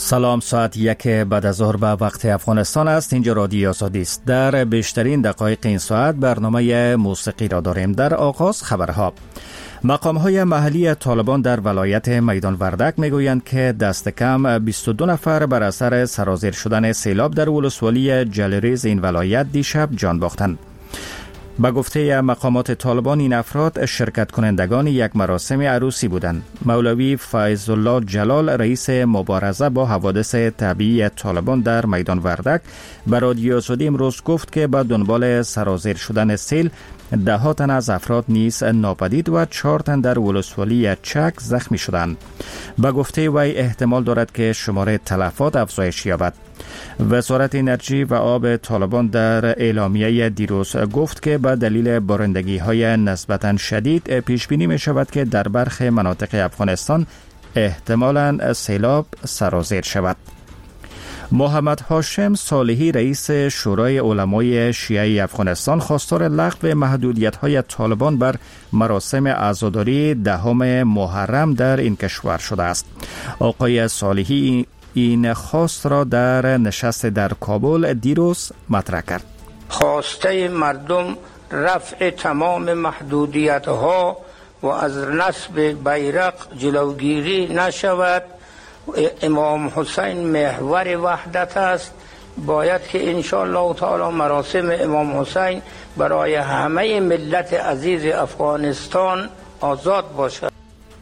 سلام، ساعت 1 بعد از ظهر به وقت افغانستان است. اینجا رادیو آزادی است. در بیشترین دقایق این ساعت برنامه موسیقی را داریم. در آغاز خبرها. مقام‌های محلی طالبان در ولایت میدان وردک میگویند که دست کم 22 نفر بر اثر سرازیر شدن سیلاب در ولسوالی جلریز این ولایت دیشب جان باختند. به گفته مقامات طالبان این افراد شرکت کنندگان یک مراسم عروسی بودند. مولوی فیض الله جلال رئیس مبارزه با حوادث طبیعی طالبان در میدان وردک به رادیو آزادی امروز گفت که به دنبال سرازیر شدن سیل 10 تن از افراد نیز ناپدید و 4 تن در ولسوالی چک زخمی شدند. به گفته وی احتمال دارد که شمار تلفات افزایش یابد. وزارت انرژی و آب طالبان در اعلامیه دیروز گفت که به دلیل بارندگی‌های نسبتاً شدید پیش بینی می شود که در برخی مناطق افغانستان احتمالاً سیلاب سرازیر شود. محمد هاشم صالحی رئیس شورای علمای شیعه افغانستان خواستار لغو محدودیت‌های طالبان بر مراسم عزاداری 10 محرم در این کشور شده است. آقای صالحی این خواست را در نشست در کابل دیروز مطرح کرد. خواسته مردم رفع تمام محدودیت‌ها و از نصب بیرق جلوگیری نشود. امام حسین محور وحدت است. باید که انشاءالله تعالی مراسم امام حسین برای همه ملت عزیز افغانستان آزاد باشد.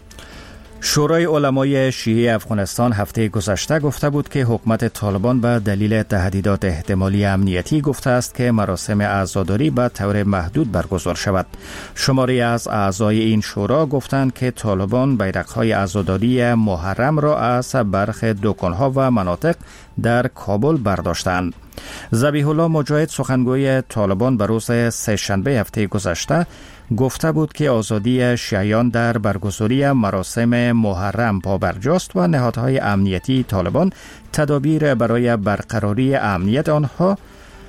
شورای علمای شیعه افغانستان هفته گذشته گفته بود که حکومت طالبان به دلیل تهدیدات احتمالی امنیتی گفته است که مراسم عزاداری به طور محدود برگزار شود. شماری از اعضای این شورا گفتند که طالبان بیرق‌های عزاداری محرم را از برخی دکان‌ها و مناطق در کابل برداشتند. ذبیح الله مجاهد سخنگوی طالبان به روز سه‌شنبه هفته گذشته گفته بود که آزادی شیعیان در برگزاری مراسم محرم پابرجاست و نهادهای امنیتی طالبان تدابیر برای برقراری امنیت آنها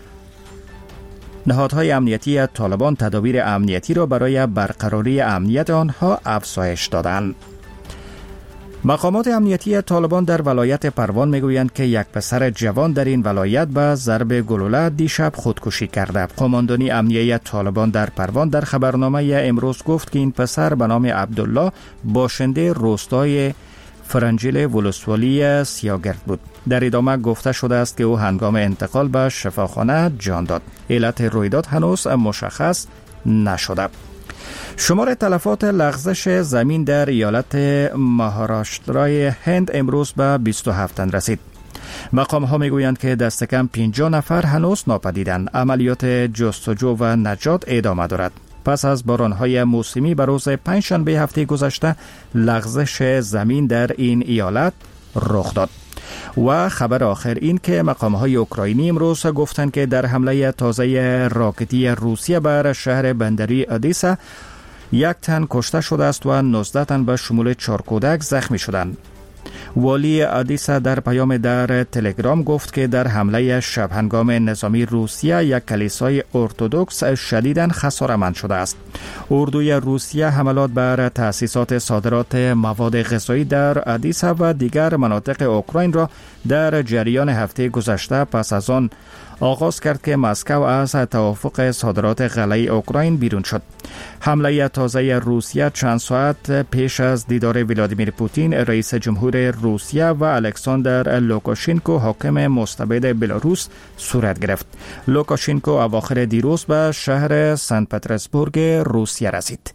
تدابیر امنیتی را برای برقراری امنیت آنها افزایش دادند. مقامات امنیتی طالبان در ولایت پروان میگویند که یک پسر جوان در این ولایت به ضرب گلوله دیشب خودکشی کرده. قماندانی امنیتی طالبان در پروان در خبرنامه امروز گفت که این پسر به نام عبدالله باشنده روستای فرنجیل ولسوالی سیاگرد بود. در ادامه گفته شده است که او هنگام انتقال به شفاخانه جان داد. علت رویداد هنوز مشخص نشده. شمار تلفات لغزش زمین در ایالت مهاراشترای هند امروز به 27 تن رسید. مقام ها میگویند که دست کم 50 نفر هنوز ناپدیدند. عملیات جستجو و نجات ادامه دارد. پس از بارانهای موسمی به روز پنجشنبه هفته گذشته لغزش زمین در این ایالت رخ داد. و خبر آخر این که مقام‌های اوکراینی امروز گفتند که در حمله تازه راکتی روسیه بر شهر بندری آدیسا 1 تن کشته شده است و 19 تن به شمول 4 کودک زخمی شدند. والی آدیسا در پیام در تلگرام گفت که در حمله شب هنگام نظامی روسیه یک کلیسای ارتدوکس شدیداً خساره‌مند شده است. اردوی روسیه حملات بر تأسیسات صادرات مواد غذایی در آدیسا و دیگر مناطق اوکراین را در جریان هفته گذشته پس از آن آغاز کرد که مسکو از توافق صادرات غله اوکراین بیرون شد. حمله تازه روسیه چند ساعت پیش از دیدار ولادیمیر پوتین رئیس جمهور روسیه و الکساندر لوکاشنکو حاکم مستبد بلاروس صورت گرفت. لوکاشنکو اواخر دیروز به شهر سنت پترزبورگ روسیه رسید.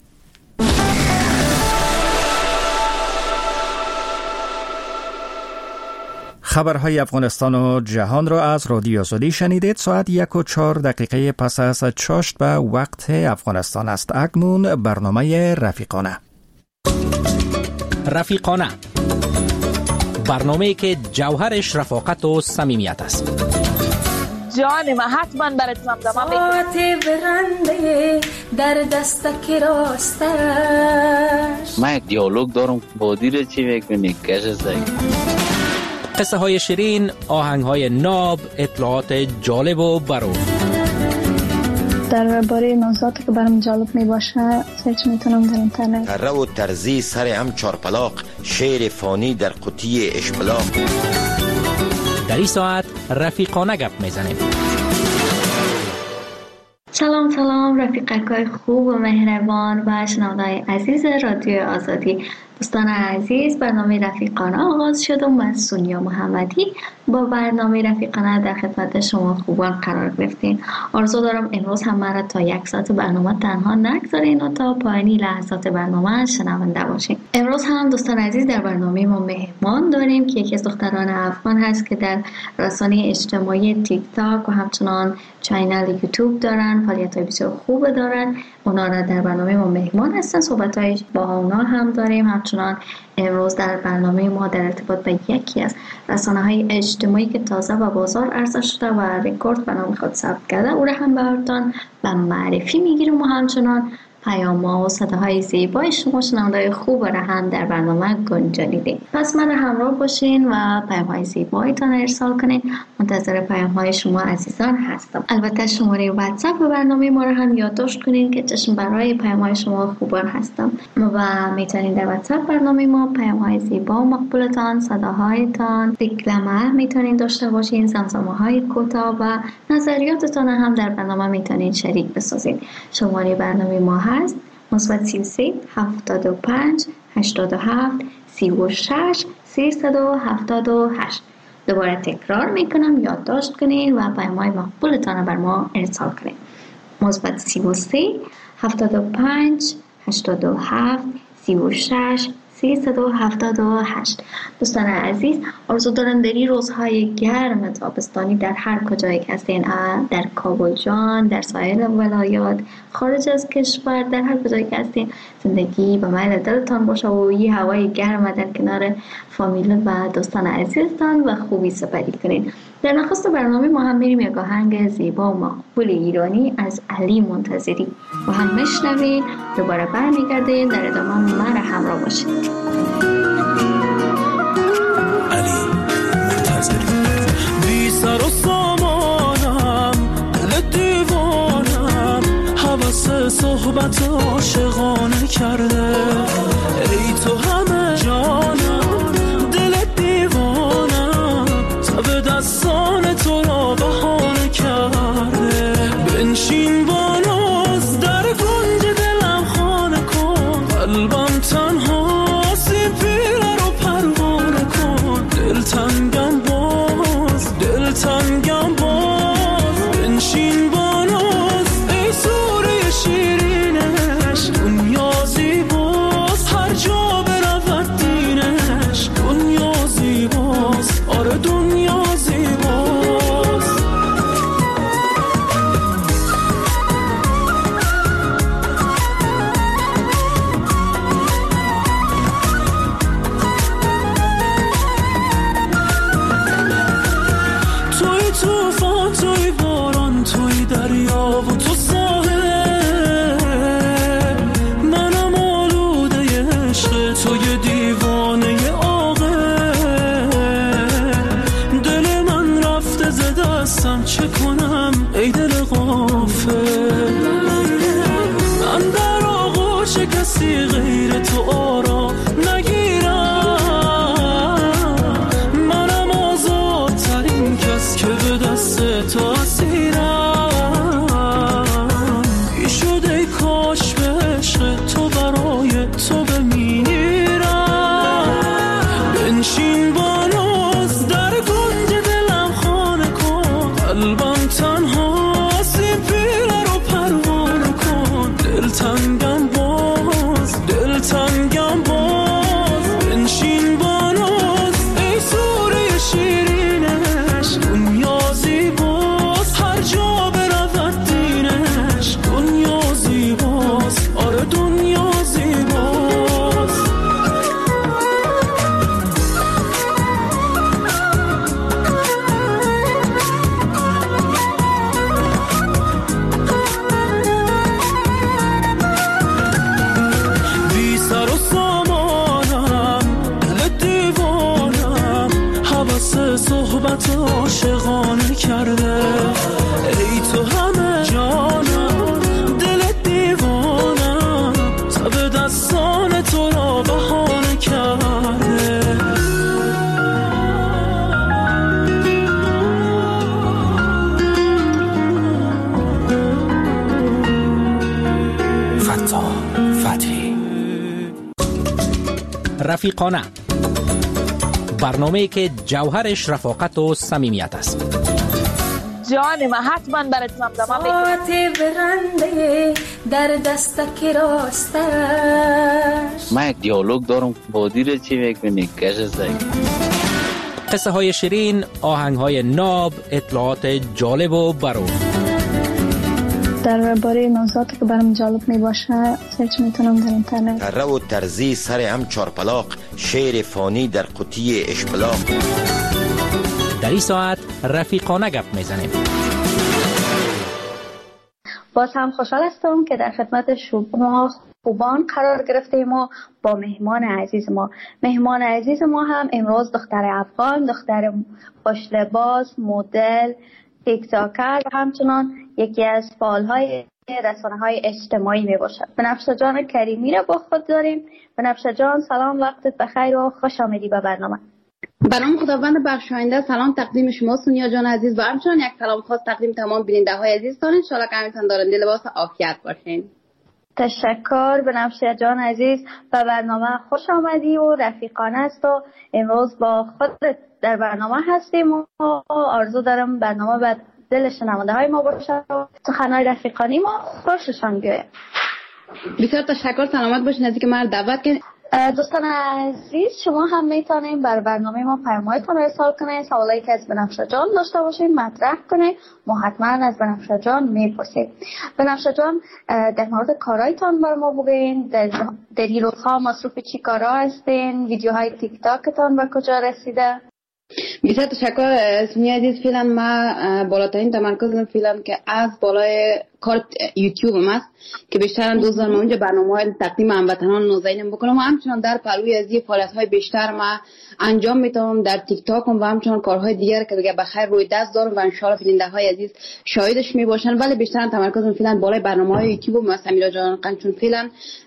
خبرهای افغانستان و جهان را از رادیو آزادی شنیدید. ساعت 1:04 پس از چاشت به وقت افغانستان است. اکنون برنامه رفیقانه برنامه‌ای که جوهرش رفاقت و صمیمیت است. جان ما حتما برات زمزمه میکنم. برنده در دستک راستش. من دیالوگ دارم با دیره چی میکنی کش زنگ. قصه های شیرین، آهنگ های ناب، اطلاعات جالب و برو. درباره موضوعاتی که برام جالب می باشه سرچ میتونم در اینترنت. تره و ترزی سر هم چارپلاق، شعر فانی در قطی اشبلاق. در این ساعت رفیقانه گپ میزنیم. سلام رفیقای خوب و مهربان و شنونده‌های عزیز رادیو آزادی. دوستان عزیز، برنامه رفیقانه آغاز شد و من سونیا محمدی با برنامه رفیقانه در خدمت شما خوبان قرار گرفتیم. آرزو دارم امروز هم مرا تا 1 ساعت برنامه تنها نگذارین و تا پایانی لحظات برنامه شنونده باشین. امروز هم دوستان عزیز در برنامه ما مهمان داریم که یکی از دختران افغان هست که در رسانه اجتماعی تیک تاک و همچنان چینل یوتیوب دارن، فعالیت‌های بسیار خوب دارن. اونا را در برنامه ما مهمان هستن، صحبت‌های با اونا هم داریم. همچنان امروز در برنامه ما در ارتباط با یکی از رسانه‌های اجتماعی که تازه به بازار عرضه شده و رکورد به نام خود ثبت کرده، او را هم براتون به معرفی میگیریم و همچنان پیام‌ها و صداهای زیبای شما شنونده‌های خوب را هم در برنامه گنجانیدیم. پس من همراه باشین و پیام‌های زیبایتان ارسال کنین. منتظر پیام‌های شما عزیزان هستم. البته شماره واتساپ برنامه ما را هم یادداشت کنین که چشم برای پیام‌های شما خوبان هستم و میتونین در واتساپ برنامه ما پیام‌های زیبا و مقبولتان، صداهایتان، ریکلامه میتونین داشته باشین، زمزمه‌های کوتاه و نظریاتتان هم در برنامه میتونین شریک بسازین. شماره برنامه ما هست +33 75 87 36 378. دوباره تکرار میکنم، یادداشت کنین و پیام‌های مقبولتان بر ما ارسال کنین. +33 75 87 36 378. دوستان عزیز، آرزو دارم در این روزهای گرم تابستانی در هر کجایی که هستین، در کابل جان، در سایر ولایات، خارج از کشور، در هر کجایی که هستین، زندگی به میل دلتان باشه و این هوای گرم در کنار فامیل و دوستان عزیزتان و خوبی سپری کنین. در نخست برنامه ما هم میریم یک آهنگ زیبا و مقبول ایرانی از علی منتظری و هم میشنوین. دوباره برمیگردیم، در ادامه من همراه باشید. علی منتظری. بی سر و سامانم، دل دیوانم، حوث صحبت عاشقانه کرده. ای تو همه جانم، دل دیوانم، تب دستان تو را بهانه کرده. بنشین با ناز در گنج دلم خانه کن، قلبم تنها سی پیره رو پروانه کن. دلتنگم باز، دلتنگم باز، بنشین با ناز ای سوره شیرینش. دنیا زیباست هر جا برود دینش، دنیا زیباست، آره دنیا زیباست. توی توفان، توی باران، توی دریا و تو ساحل، منم آلوده عشق، توی دیوانه عاقل. دل من رفته ز دستم، چه کنم ای دل غافل. من در آغوش کسی غیر تو آرام نگیرم، منم آزادترین کس که به دست تو اسیرم. ای شد ای کاش به عشق تو برای تو بمیرم. بنشین با ناز در گنج دلم خانه کن، قلبم تنها سی پیره رو پروانه کن. دلتنگم باز، دلتنگم باز، بنشین با ناز ای سوره شیرینش. دنیا زیباست هر جا برود دینش، دنیا زیباست، آره دنیا زیباست. رفیقانه، برنامه‌ای که جوهرش رفاقت و صمیمیت است. جان من حتما برات زمزمه میکنم. برنده در دستک راستش. من یک دیالوگ دارم با دیر چی میکنی کش زنگ. قصه های شیرین، آهنگ های ناب، اطلاعات جالب و برون. درباره موضوعاتی که برام جالب می باشه سرچ میتونم در اینترنت. تره و ترزی سر هم چارپلاق، شعر فانی در قطی اشبلاق. در این ساعت رفیقانه گپ میزنیم. باز هم خوشحال هستم که در خدمت شما خوبان قرار گرفتیم و با مهمان عزیز ما. مهمان عزیز ما هم امروز دختر افغان، دختر خوش لباس، مدل، تیک تاکر و همچنان یکی از فعالهای رسانه‌های اجتماعی می باشد. بنفشه جان کریمی را با خود داریم. بنفشه جان سلام، وقتت بخیر و خوش آمدی به برنامه. برام خداوند بخشاینده سلام تقدیم شما سونیا جان عزیز و همچنان یک سلام خاص تقدیم تمام بیننده های عزیزتان. ان شاءالله که همیشه دارنده لباس عافیت باشین. تشکر بنفشه جان عزیز، به برنامه خوش آمدی و رفیقانه است و امروز با خودت در برنامه هستیم و آرزو دارم برنامه به دل شنونده های ما باشه و سخنهای رفیقانی ما خوششان بیاید. بسیار تشکر، سلامت باشین. از اینکه ما دعوت کردین. دوستان عزیز شما هم میتونید بر برنامه ما پیام‌هایتون ارسال کنید، سوالایی که از بنفشه جان داشته باشین مطرح کنید، ما حتما از بنفشه جان میپرسیم. بنفشه جان در مورد کارهایتان بر ما بگین، در این روزها مصروف چی کارا هستین؟ ویدیوهای تیک تاکتان به کجا رسیده؟ بسیار تشکر سونیا عزیز. فعلا ما بالاترین تمرکزم فعلا که از بالای کار یوتیوب است که بیشتر دوزار ما اونجا برنامه‌های تقدیم هموطنان نازنینم بکنم و همچنان در پلوی از این فعالیت‌های بیشتر ما انجام میدم در تیک تاک و همچنان کارهای دیگر که دیگه بخیر روی دست دارم و ان شاء الله بیننده‌های عزیز شاهدش میباشن. ولی بیشتر تمرکزم فعلا بالای برنامه‌های یوتیوب ما سمیرا جان چون فعلا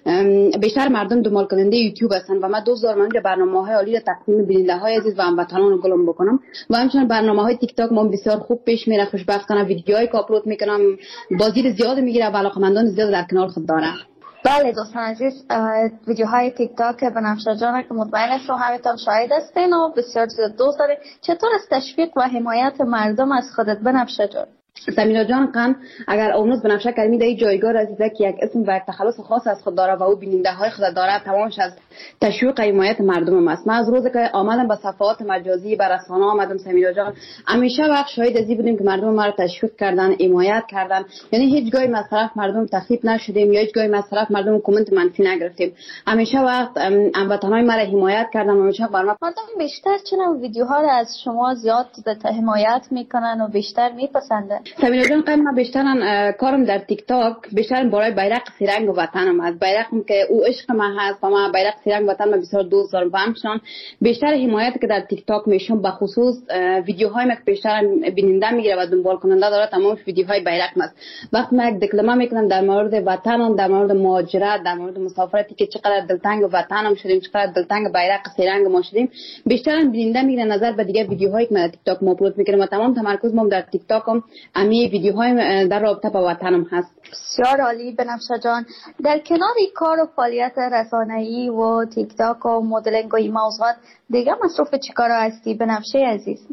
بیشتر مردم دنبال کننده یوتیوب هستن و ما دوزار ما اونجا برنامه‌های عالی را تقدیم بیننده‌های عزیز و هموطنان گلم بکنم و همچنان برنامه‌های تیک تاک ما بسیار خوب پیش میره. خوشبختانه ویدیوهای که آپلود میکنم بازدید زیاد میگیره و علاقه‌مندان زیاد در کنار خود داره. بله دوستان عزیز، ویدیوهای تیک تاک بنفشه جان که مطمئن هستم همتون شاهد هستین و بسیار زیاد دوست دارین. چطور از تشویق و حمایت مردم از خودت بنفشه جان؟ سمیرا جان قم اگر امروز بنفشه کریمی در جایگاه رسیده که یک اسم و یک تخلص خاص از خود داره و او بیننده های خود داره، تمامش از تشویق حمایت مردم است. من از روزی که آمدم به صفحات مجازی بر رسانه آمدم سمیرا جان همیشه وقت شاهد ازی بودیم که مردم ما رو تشویق کردن، حمایت کردن. یعنی هیچ گاهی از طرف مردم تخریب نشدیم یا هیچ گاهی از طرف مردم کامنت منفی نگرفتیم. همیشه وقت هموطنان ما رو حمایت کردن و همیشه بر ما مردم بیشتر چون ویدیوها رو از شما زیاد حمایت میکنن و بیشتر میپسندن. سمیرا جان قم من بیشترن کارم در تیک تاک بیشتر برای بیرق سرنگ وطنم است. بیرقم که او عشق من هست و من بیرق سرنگ وطن من بسیار دوست دارم و همچنان بیشتر حمایت که در تیک تاک میشم به خصوص ویدیوهای من که بیشتر بیننده میگیره و دنبال کننده داره تمام ویدیوهای بیرق است. وقتی من یک دکلمه میکنم در مورد وطنم، در مورد مهاجرت، در مورد مسافرتی که چقدر دلتنگ وطنم شدیم، چقدر دلتنگ بیرق سرنگ ما شدیم، بیشتر بیننده میگیره نظر به دیگه ویدیوهایی که من در تیک تاک آپلود میکنم و تمام تمرکزم در تیک تاکم امی ویدیوهای در رابطه با وطنم هست. بسیار عالی بنفشه جان. در کنار کار و فعالیت رسانه‌ای و تیک تاک و مدلینگ و این موضوعات دیگه مصروف چیکارا هستی بنفشه عزیز؟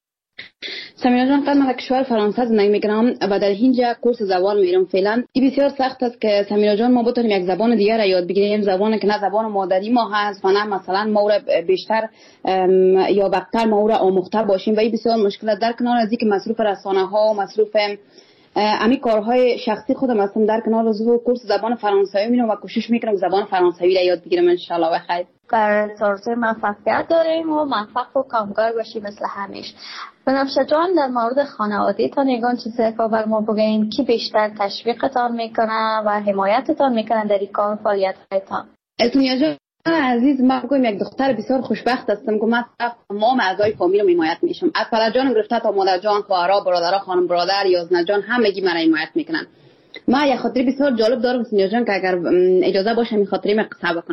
سمیرا جان قبل من کشور فرانسه زندگی میکنم و در اینجا کورس زبان میرم. فعلا این بسیار سخت است که سمیرا جان ما بتونیم یک زبان دیگر را یاد بگیریم، زبانی که نه زبان مادری ما هست و نه مثلا ما را بیشتر یا بدتر ما را آموخته باشیم و این بسیار مشکل. در کنار از اینکه مصروف رسانه ها و مصروف امی کارهای شخصی خودم هستم، در کنار از کورس زبان فرانسوی میرم و کوشش میکنم زبان فرانسوی را یاد بگیرم ان شاء الله بخیر. بر آرزوی موفقیت داریم و موفق و کامگار باشی مثل همیشه. بنفشه جان در مورد خانوادگی تا نگان چیزی که بر ما بگین کی بیشتر تشویقتان میکنه و حمایتتان میکنه در این کار فعالیت‌هایتان؟ سونیا جان عزیز من بگم یک دختر بسیار خوشبخت هستم که من تمام اعضای فامیل رو حمایت میشم، از پدر جان گرفته تا مادر جان، خواهرها، برادرها، خانم برادر، یازده جان همگی من حمایت میکنن. من یک خاطره بسیار جالب دارم سونیا جان که اگر اجازه باشه می خاطره قصه بکنم.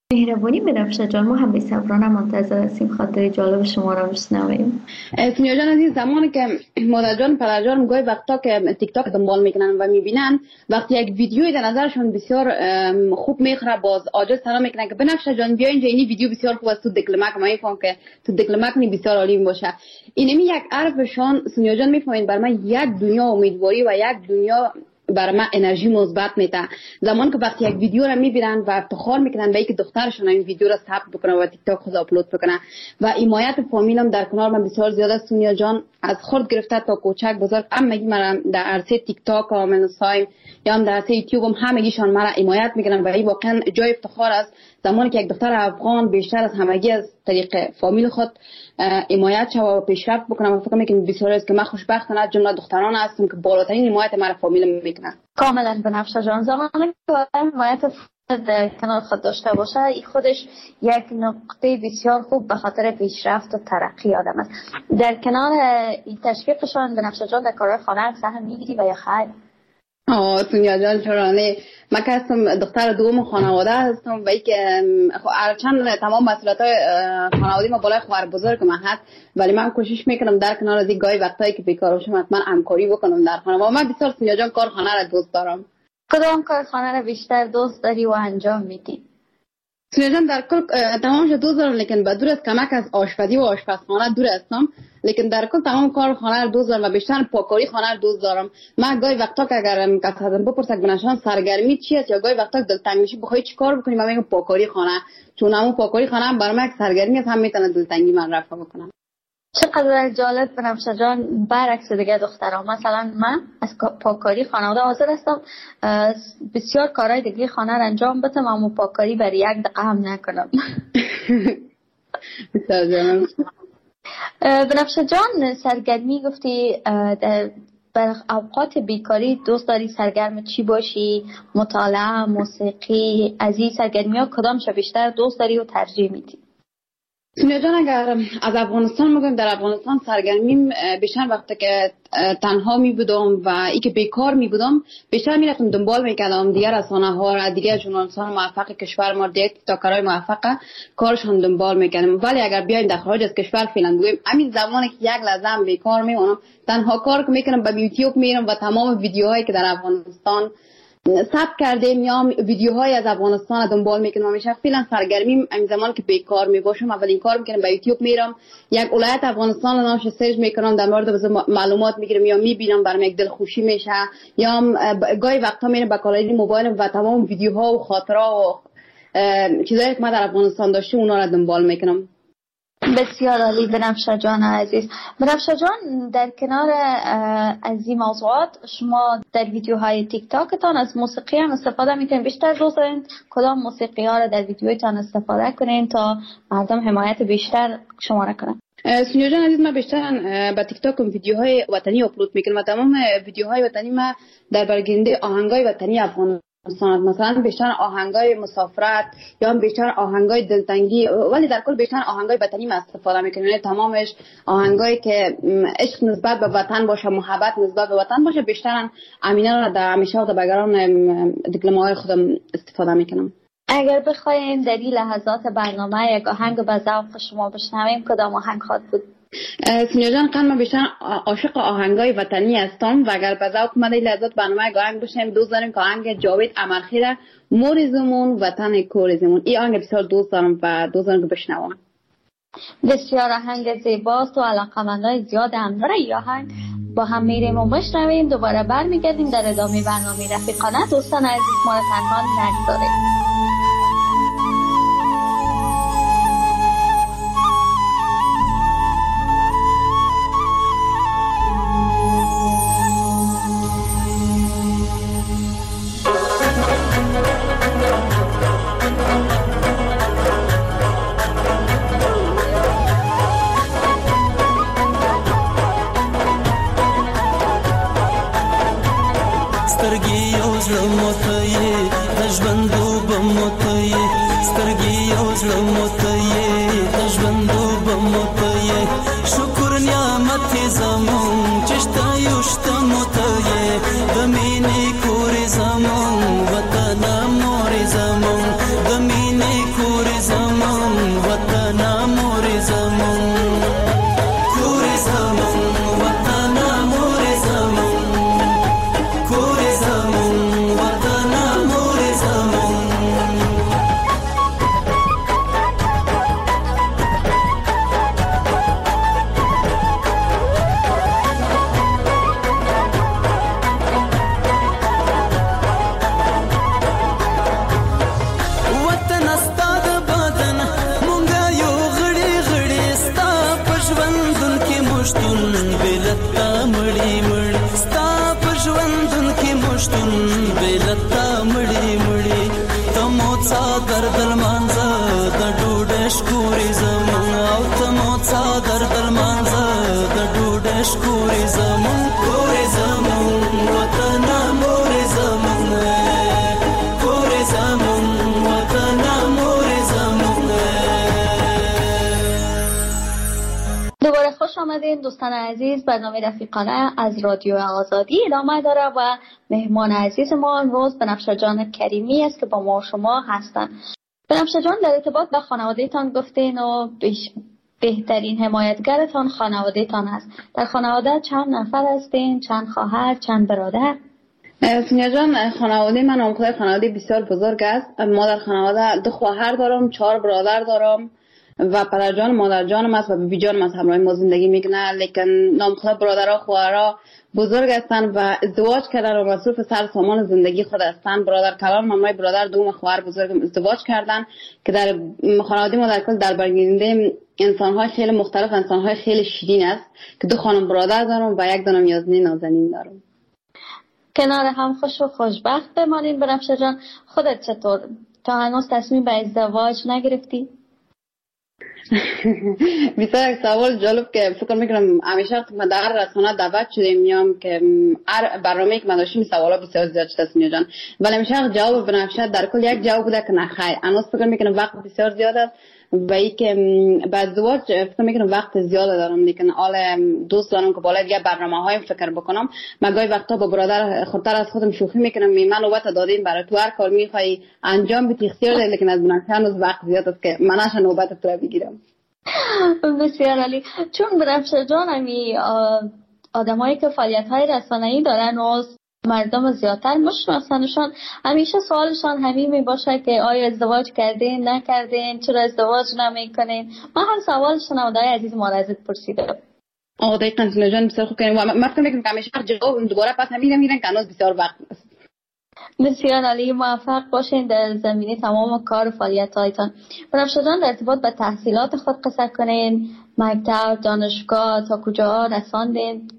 مهربانی بنفشه جان، ما هم بی‌صبرانه منتظر هستیم خاطر جالب شما را بشنویم. سونیا جان عزیز، زمانی که مادر جان پدر جان گاهی وقتا که تیک تاک دنبال میکنن و میبینن وقتی یک ویدیوی در نظرشون بسیار خوب میخوره، باز عاجز سلام میکنن که بنفشه جان بیا اینجا، این ویدیو بسیار خوب است، تو دکلمک ما میفهم که تو دکلمک نی بسیار عالی باشه. اینمی یک حرفشون سونیا جان میفهمین بر من یک دنیا امیدواری و یک دنیا برای من انرژی مثبت میده. زمان که وقتی یک ویدیو را میبینن و افتخار میکنن به اینکه دخترشون این ویدیو را ثبت بکنه و تیک تاک خود آپلود بکنه و حمایت فامیلم در کنار من بسیار زیاد است. سونیا جان از خرد گرفته تا کوچک بزرگ همگی مرا در عرصه تیک تاک و منصایم یا هم در عرصه یوتیوب هم همگیشان مرا حمایت میکنن و این واقعا جای افتخار است. زمانی که یک دختر افغان بیشتر از همگی از طریق فامیل خود حمایت شود و پیشرفت بکنم و فکر میکنم بسیار است که من خوشبختم از جمله دختران هستم که بالاترین حمایت مرا فامیلم میکنن. کاملا بنفشه جان، زمانی که حمایت در کنار خود داشته باشه این خودش یک نقطه بسیار خوب به خاطر پیشرفت و ترقی آدم است. در کنار این تشویقشان بنفشه جان در کارهای خانه سهم میگیری و یا خیر؟ سونیا جان چرا نه، من که هستم دختر دوم خانواده هستم و اینکه هرچند تمام مسئولیت‌های خانوادگی ما بالای خواهر بزرگم هست، ولی من کوشش میکنم در کنار از این گاهی وقتایی که بیکار باشم حتما همکاری بکنم در خانه. و من بسیار سونیا جان کارخانه را دوست دارم. کدام کارخانه را بیشتر دوست داری و انجام میدی؟ سونیا جان در کل تمامش دوست دارم، لیکن به دور از کمک از آشپزی و آشپزخانه دور هستم، لیکن در کل تمام کار خانه رو دوست دارم و بیشتر پاکاری خانه رو دوست دارم. من گاهی وقتا که اگر کسی ازم بپرسه که بنشان سرگرمی چی است یا گاهی وقتا دلتنگ میشی بخوای چی کار بکنی، من میگم پاکاری خانه، چون همون پاکاری خانه برام یک سرگرمی است، هم میتونه دلتنگی من رفع بکنم. چقدر جالب بنفشه جان، برعکس دیگه دخترها. مثلا من از پاککاری خانواده حاضر هستم بسیار کارهای دیگه خانه رو انجام بدم اما پاککاری برای یک دقیقه هم نکنم. بنفشه جان سرگرمی گفتی در اوقات بیکاری دوست داری سرگرم چی باشی؟ مطالعه، موسیقی، از این سرگرمی ها کدامش بیشتر دوست داری و ترجیح میدی؟ سونیا جان اگر از افغانستان میگم، در افغانستان سرگرمیم بیشتر وقتی که تنها می بودم و ای که بیکار می بودم بیشتر میرفتم دنبال میکردم دیگر رسانه ها را، دیگر ژورنالیستان موفق کشور ما، دیگر تیکتاکرای موفق کارشون دنبال میکردم. ولی اگر بیایم در خارج از کشور فعلا بگویم همین زمانی که یک لحظه بیکار میمونم تنها کار که میکنم به یوتیوب میرم و تمام ویدیوهایی که در افغانستان ثبت کردیم یا ویدیوهای از افغانستان دنبال میکنم. همیشه فعلا سرگرمیم همین زمان که بیکار میباشم اولین کار میکنم به یوتیوب میرم یک ولایت افغانستان رو نامش سرچ میکنم، در مورد معلومات میگیرم یا میبینم برام یک دل خوشی میشه، یا گاهی وقتا میرم با کالای موبایلم و تمام ویدیوها و خاطرها و چیزایی که ما در افغانستان داشتیم اونا رو دنبال میکنم. بسیار عالی بنفشه جان عزیز. بنفشه جان در کنار از این موضوعات شما در ویدیوهای تیک تاکتان از موسیقی هم استفاده میکنین؟ بیشتر دوست دارین کدام موسیقی ها را در ویدیویتان استفاده کنین تا مردم حمایت بیشتر شما را کنن؟ سونیا جان عزیز، من بیشتر با تیک تاک ویدیوهای وطنی آپلود میکنم و تمام ویدیوهای وطنی ما در برگیرنده آهنگای وطنی افغان مثلا بیشتر آهنگای مسافرت یا هم بیشتر آهنگای دلتنگی، ولی در کل بیشتر آهنگای وطنی ما استفاده میکنیم. یعنی تمامش آهنگایی که عشق نسبت به وطن باشه، محبت نسبت به وطن باشه، بیشتر امینا رو در همیشه در بگران دیپلم‌های خودم استفاده میکنم. اگر بخوایم در این لحظات برنامه یک آهنگ به ذوق شما بشنویم کدام آهنگ خواهد بود؟ سونیا جان من بیشتر عاشق آهنگای وطنی هستم و اگر به ذوق من این لحظات برنامه آهنگ بشنویم دوست دارم که آهنگ جاوید امرخیل مورزمون وطن کورزمون، این آهنگ بسیار دوست دارم و دوست دارم که بشنوم. بسیار آهنگ زیباست و علاقه‌مندای زیاد هم داره. این آهنگ با هم میریم و بشنویم، دوباره برمیگردیم در ادامه برنامه رفیقانه. دوستان عزیز ما رو تنها نگذارید. سترګې یو زړه ماته یې د ژوند لوبه ماته آمدین دوستان عزیز. برنامه رفیقانه از رادیو آزادی ادامه داره و مهمان عزیز ما امروز بنفشه جان کریمی است که با ما و شما هستن. بنفشه جان، در ارتباط به خانوادهتان گفتین و بهترین حمایتگرتان خانوادهتان است. در خانواده چند نفر هستین؟ چند خواهر، چند برادر؟ سونیا جان، خانواده من هم خانواده بسیار بزرگ است. ما در خانواده 2 خواهر دارم، 4 برادر دارم و پدر جان مادر جانم است و بیبی جانم است همراه ما زندگی میکنه. لیکن نام خود برادرها خواهرها بزرگ هستن و ازدواج کردن و مصروف سر سامان زندگی خود هستن. برادر کلان مامای برادر دوم خواهر بزرگم ازدواج کردن که در خانواده ما در کل در برگیرنده انسان‌های خیلی مختلف، انسان‌های خیلی شیرین است که 2 خانم برادر دارم و 1 دانم یازنی نازنین دارم. کنار هم خوش و خوشبخت بمانین. بنفشه جان، خودت چطور؟ تا هنوز تصمیم به ازدواج نگرفتی؟ بسیار یک سوال جالب که فکر میکنم همیشه وقتی من در رسانه دعوت شدیم میام که برنامه که من داشتیم سوالا بسیار زیاد شده سونیا جان، ولی همیشه جواب بنفشه در کل یک جواب بوده که نه خیر. هنوز فکر میکنم وقت بسیار زیاد است و ای که بعد ازدواج فکر میکنم وقت زیاد دارم. لیکن حال دوست دارم که بالای دیگه برنامه‌های فکر بکنم. من گاهی وقتا با برادر خودتر از خودم شوخی میکنم، من نوبت دادیم برای تو هر کار میخوای انجام بدی اختیار داری، لیکن از بنفشه هنوز وقت زیاد است که منش نوبت تو بگیرم. بسیار عالی. چون بنفشه جان همی آدمایی که فعالیت‌های رسانه‌ای دارن و مردم زیادتر میشناسنشان، همیشه سوالشان همین میباشه که آیا ازدواج کردین نکردین، چرا ازدواج نمیکنین. من هم سوال شنونده‌های عزیز ما ازت پرسیدم. دقیقاً سونیا جان، بسیار خوب کردین و من فکر میکنم که همیشه جواب دوباره پس همین میگن که هنوز بسیار وقت است. بسیار عالی. موفق باشین در زمینه تمام کار و فعالیت‌هایتان. بنفشه جان، در ارتباط به تحصیلات خود قصه کنین. مکتب، دانشگاه تا کجا رساندین؟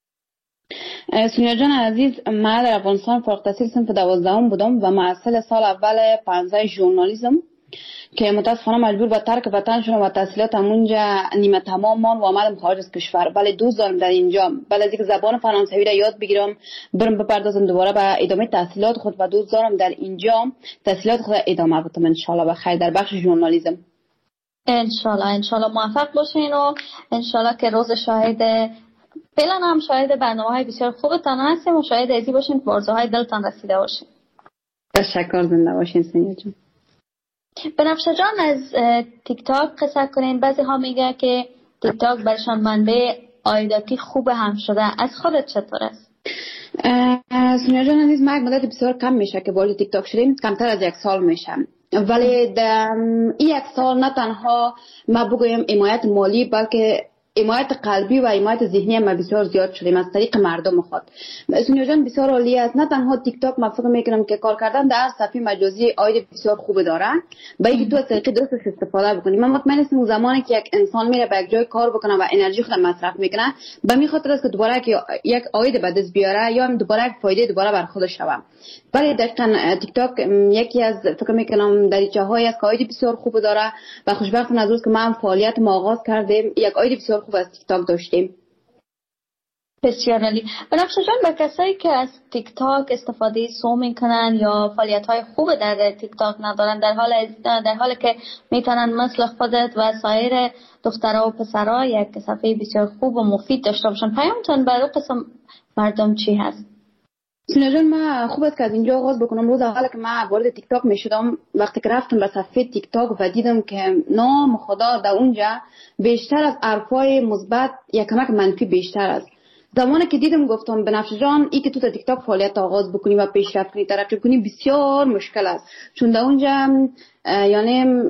سونیا جان عزیز، من در افغانستان فارغ التحصیل صنف 12 بودم و محصل سال اول 15 ژورنالیسم که متاسفانه مجبور به ترک وطن شدم و تحصیلاتم اونجا نیمه تمام ماند و آمدم خارج از کشور. ولی دوست دارم در اینجا بعد از اینکه زبان فرانسوی را یاد بگیرم برم بپردازم دوباره به ادامه تحصیلات خود و دوست دارم در اینجا تحصیلات خود ادامه بدم ان شاء الله بخیر در بخش ژورنالیسم. ان شاء الله موفق باشین و ان شاء الله که روز شاهد فعلا هم شاهد برنامه‌های بسیار خوبتان هستیم و شاهد ازی باشین که آرزوهای دلتان رسیده باشین. تشکر، زنده باشین سونیا جان. بنفشه جان، از تیک تاک قصه کنین. بعضی ها میگه که تیک تاک برشان منبع عایداتی خوب هم شده. از خودت چطور است؟ سونیا جان عزیز، من مدت بسیار کم میشه که وارد تیک تاک شدیم، کمتر از 1 سال میشه. ولی در این 1 سال نه تنها ما بگویم حمایت مالی بلکه حمایت قلبی و حمایت ذهنی ما بسیار زیاد شدیم از طریق مردم خود. سونیا جان بسیار عالی است. نه تنها تیک تاک من فکر میکنم که کار کردن در صفحه مجازی عاید بسیار خوب دارن با اینکه تو از طریق درستش استفاده بکنی. من مطمئن هستم زمانی که یک انسان میره به یک جای کار بکنه و انرژی خود مصرف میکنه به می خاطر است که دوباره یک عاید به دست بیاره یا هم دوباره یک فایده دوباره بر خودش شوه. ولی دقیقاً تیک تاک یکی از فکر میکنم دریچه‌هایی است که عاید بسیار خوب داره و خوشبختانه از روز که من فعالیت ما آغاز کردیم یک عاید بسیار خوب از تیک تاک داشتیم. بسیار عالی. بنفشه جان، به کسایی که از تیک تاک استفاده سو میکنن یا فعالیت‌های خوب در تیک تاک ندارن، در حالی که میتونن مثل خودت و سایر دخترها و پسرها یک صفحه بسیار خوب و مفید داشته باشن، پیامتون برای قسم مردم چی هست؟ سونیا جان، من خوب است که از اینجا آغاز بکنم. روز اول که من وارد تیک تاک میشدم، وقتی که رفتم به صفحه تیک تاک و دیدم که نام خدا در اونجا بیشتر از حرفای مثبت یا کمک منفی بیشتر است. زمانی که دیدم گفتم بنفشه جان، این که تو در تیک تاک فعالیت آغاز بکنی و پیشرفت کنی ترقی کنی بسیار مشکل است، چون در اونجا یعنی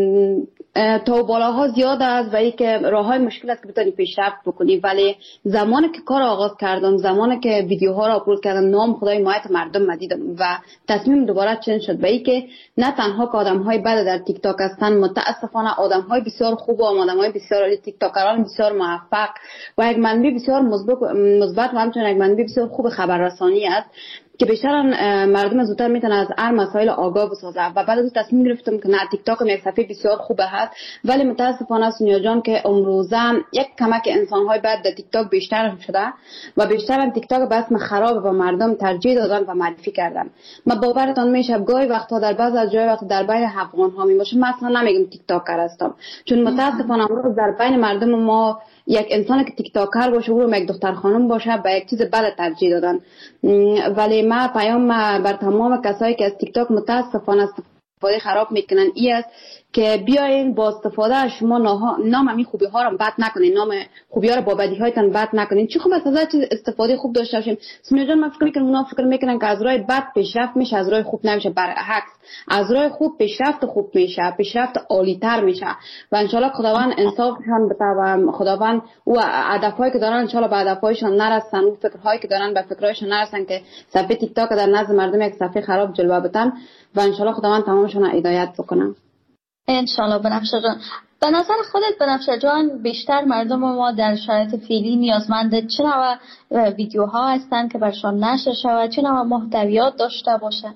تا بالاها زیاد است و این که راههای مشکل است که بتونی پیشرفت بکنی. ولی زمانی که کار آغاز کردم، زمانی که ویدیوها را آپلود کردم، نام خدای حمایت مردم دیدم و تصمیم دوباره چنین شد به این که نه تنها که آدم‌های بد در تیک تاک هستند، متاسفانه آدم‌های بسیار خوب و آدم‌های بسیار تیک تاکران بسیار موفق و یک منبع بسیار مثبت و همچنین یک منبع بسیار خوب خبررسانی است که بیشتر مردم زودتر میتونن از هر مسائل آگاه بسازن. و بعد از تصمیم گرفتم که نه، تیک تاک یک صفحه بسیار خوبه هست، ولی متاسفانه سونیا جان که امروزه یک کمک انسان‌های بد در تیک تاک بیشتر شده و بیشتر تیک تاک به اسم خراب به مردم ترجیح دادن و معرفی کردن. ما باورتان میشه گاهی وقتا در بعض از جای وقت در بین افغان‌ها میباشه، مثلا نمیگم تیک تاکر هستم، چون متاسفانه امروز در بین مردم ما یک انسان که تیک تاکر باشه او رو یک دختر خانم باشه به یک چیز بد ترجیح دادن. ولی ما پیام بر تمام کسایی که از تیک تاک متاسفانه استفاده خراب میکنن ای است که بیاین با استفاده از شما نام همین خوبی ها رو بد نکنین، نام خوبی ها رو با بدی هایتان بد نکنین. چی خوب است از چیز استفاده خوب داشته باشیم. سونیا جان من فکر میکنم اونا فکر میکنن که از راه بد پیشرفت میشه، از راه خوب نمیشه. برعکس، از راه خوب پیشرفت خوب میشه، پیشرفت عالی تر میشه و ان شاء الله خداوند انصافشان بده. خداوند او هدفهایی که دارن ان شاء الله به هدفهایشان نرسن، اون فکرهایی که دارن به فکرهایشان نرسن که صفحه تیک تاک در نظر مردم یک صفحه خراب جلوه بدن و ان شاء الله خداوند تمامشون هدایت بکنه. انشالله. بنفشه جان، به نظر خودت بنفشه جان بیشتر مردم ما در شرایط فعلی نیازمند چه نوع ویدیوها هستند که برشان نشر شود، چه نوع محتویات داشته باشند؟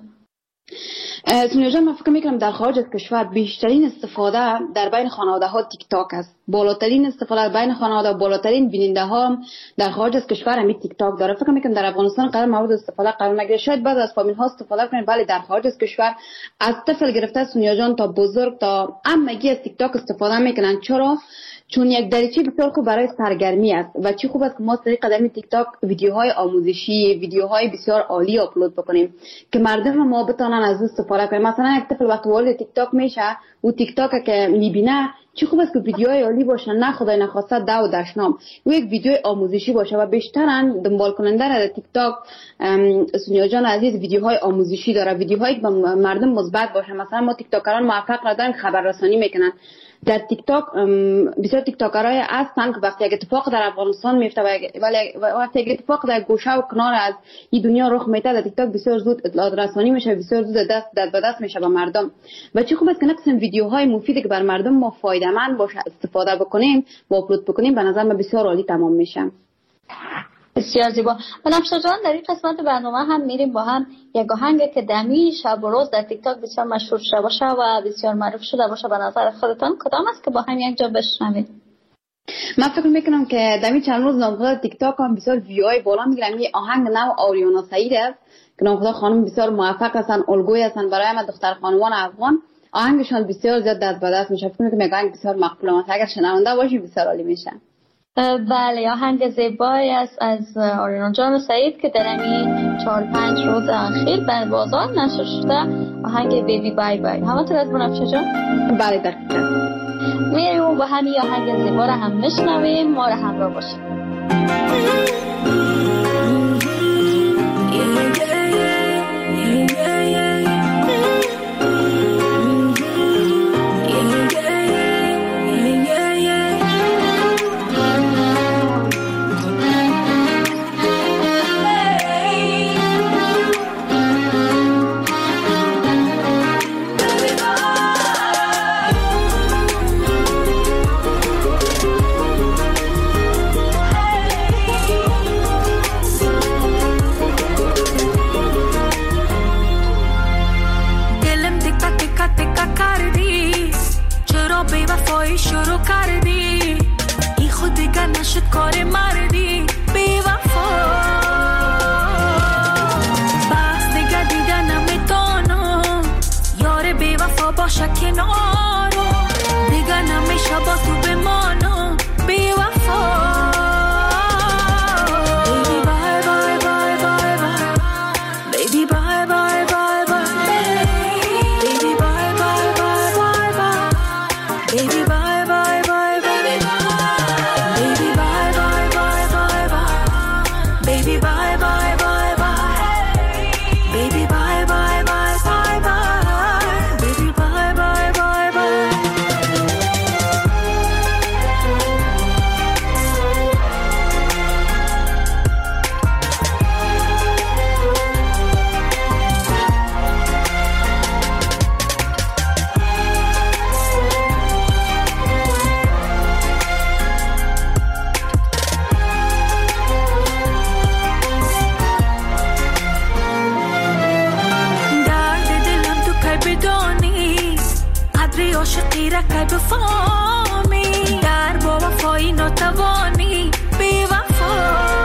سونیا جان من فکر میکنم در خارج از کشور بیشترین استفاده در بین خانواده ها تیک تاک است. بالاترین استفاده در بین خانواده و بالاترین بیننده ها در خارج از کشور همین تیک تاک داره. فکر میکنم در افغانستان قرار مورد استفاده قرار نگیره، شاید بعد از فامیل ها استفاده کنن، ولی در خارج از کشور از طفل گرفته سونیا جان تا بزرگ تا عمگی از تیک تاک استفاده میکنن. چرا؟ چون یک دریچه بسیار خوب برای سرگرمی است و چی خوب است که ما طریق قدمی تیک تاک ویدیوهای آموزشی، ویدیوهای بسیار عالی آپلود بکنیم که مردم ما بتونن از اون استفاده کنن. مثلا یک طفل وقتی وارد تیک تاک میشه و تیک تاک که میبینه چی خوب است که ویدیوهای عالی باشه، نه خدای نخواسته دو و دشنام و یک ویدیو آموزشی باشه و بیشترن دنبال کننده در تیک تاک سونیا جان عزیز ویدیوهای آموزشی داره، ویدیوهایی که مردم مثبت باشه. مثلا ما تیک تاکران موفق نداریم خبررسانی میکنن. در تیک تاک بسیار تیک تاکرای هستن که وقتی یک اتفاق در افغانستان میفته ولی وقتی یک اتفاق در گوشه و کنار از این دنیا رخ میده در تیک تاک بسیار زود اطلاعات رسانی میشه، بسیار زود دست به دست میشه به مردم و چه خوب است که نقص ویدیوهای مفیدی که بر مردم ما فایده مند باشه استفاده بکنیم و آپلود بکنیم. به نظر من بسیار عالی تمام میشه. بسیار زیبا. بنفشه جان در این قسمت برنامه هم میریم با هم یک آهنگ که دمی شب و روز در تیک تاک بسیار مشهور شده باشه و بسیار معروف شده باشه. به نظر خودتان کدام است که با هم یک جا بشنوید؟ من فکر میکنم که دمی چند روز نامزد تیک تاک هم بسیار ویوهای بالا میگیرن. این آهنگ نام آریانا سعید است که نامزد خانم بسیار موفق هستن، الگوی هستن برای ما دختر خانوان افغان. آهنگشان بسیار زیاد دست به دست میشه. فکر میکنم یک آهنگ بسیار مقبول است، اگر شنونده باشی بسیار عالی میشه. بله، آهنگ زیبایی است از آریانا جان سعید که در این 4-5 روز اخیر به بازار نشر شده، آهنگ بیبی بای بای. همونطور از بنفشه جان؟ بله دقیقاً. میریم و با همین آهنگ زیبا رو هم بشنویم. ما رو همراه باشیم. شروع کردی این خود دیگر نشد کار مردی بی وفا، بس دیگر دیگر نمیتونم یار بی وفا باشه کنارو، دیگر نمیشه با تو بمانم بی وفا. Baby bye bye bye bye baby bye bye bye bye bye baby bye bye bye baby baby bye bye bye bye bye baby bye bye bye bye baby bye bye bye bye bye baby bye bye bye bye. عاشقی را که بفهمی در با وفایی ناتوانی بی وفا.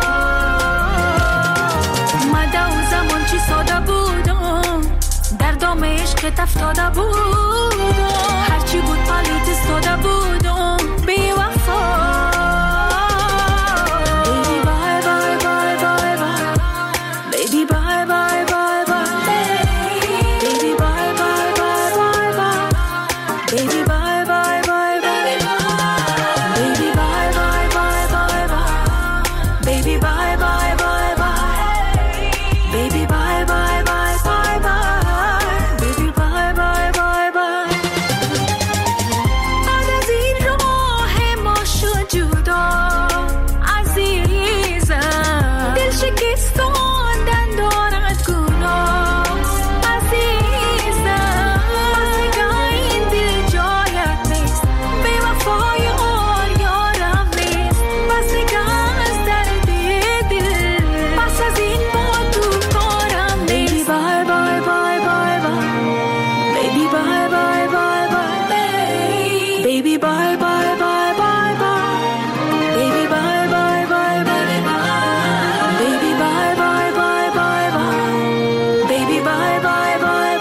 مده اون زمان چی ساده بودم در دام عشقت افتاده بودم، هرچی بود پالیت استاده بودم بی وفا. bye bye bye bye bye. Baby bye bye bye bye bye. Baby bye bye bye bye bye. Baby bye bye bye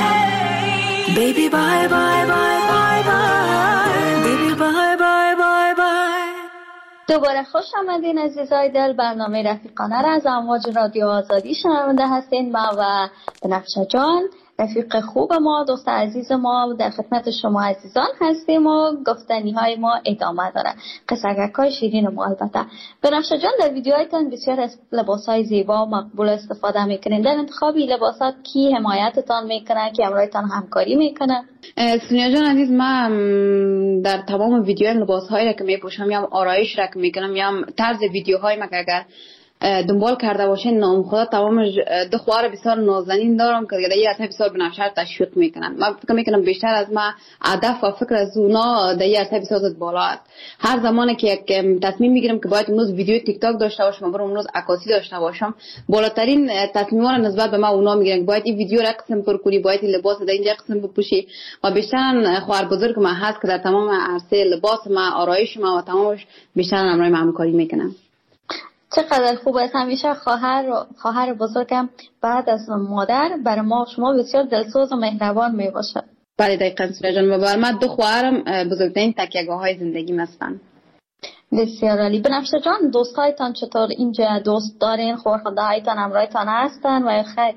bye. Baby bye bye bye bye bye. Baby bye bye bye bye. دوباره خوش آمدین عزیزای دل. برنامه رفیقانه را از امواج رادیو آزادی شنونده هستین. ما و بنفشه جان رفیق خوب ما، دوست عزیز ما، در خدمت شما عزیزان هستیم و گفتنی های ما ادامه داره، قصگک های شیرین ما. البته بنفشه جان در ویدیوهایتان بسیار از لباس های زیبا و مقبول استفاده میکنین. در انتخاب این لباسات کی حمایتتان میکنه، کی همراهتان همکاری میکنه؟ سونیا جان عزیز، من در تمام ویدیوهای لباس هایی را که میپوشم یا آرایش را که میکنم یا طرز ویدیوهای ما که اگر دنبال کرده باشین نام خدا تمام دو خواهر بسیار نازنین دارم که در یه اصلا بسیار بنفشه تشویق میکنن. من فکر میکنم بیشتر از ما هدف و فکر از اونا در یه اصلا بسیار بالا است. هر زمانی که یک تصمیم میگیرم که باید امروز ویدیو تیک تاک داشته باشم، برام امروز عکاسی داشته باشم، بالاترین تصمیم‌ها را نسبت به من اونا میگیرن. باید این ویدیو را قسم پر کنی، باید این لباس در اینجا قسم بپوشی. و بیشتر خواهر بزرگ من هست که در تمام عرصه لباس ما، آرایش ما و تمامش بیشتر همراهی من همکاری میکنن. چقدر خوب است. همیشه خواهر بزرگم بعد از مادر برای ما شما بسیار دلسوز و مهربان می باشد. بله دقیقاً سونیا جان. و برای من دو خواهرم بزرگترین تکیه‌گاه های زندگیم هستن. بسیار عالی. بنفشه جان دوستایتان چطور؟ اینجا دوست دارین؟ خواهرهایتان همراهتان هستن و یا خیر؟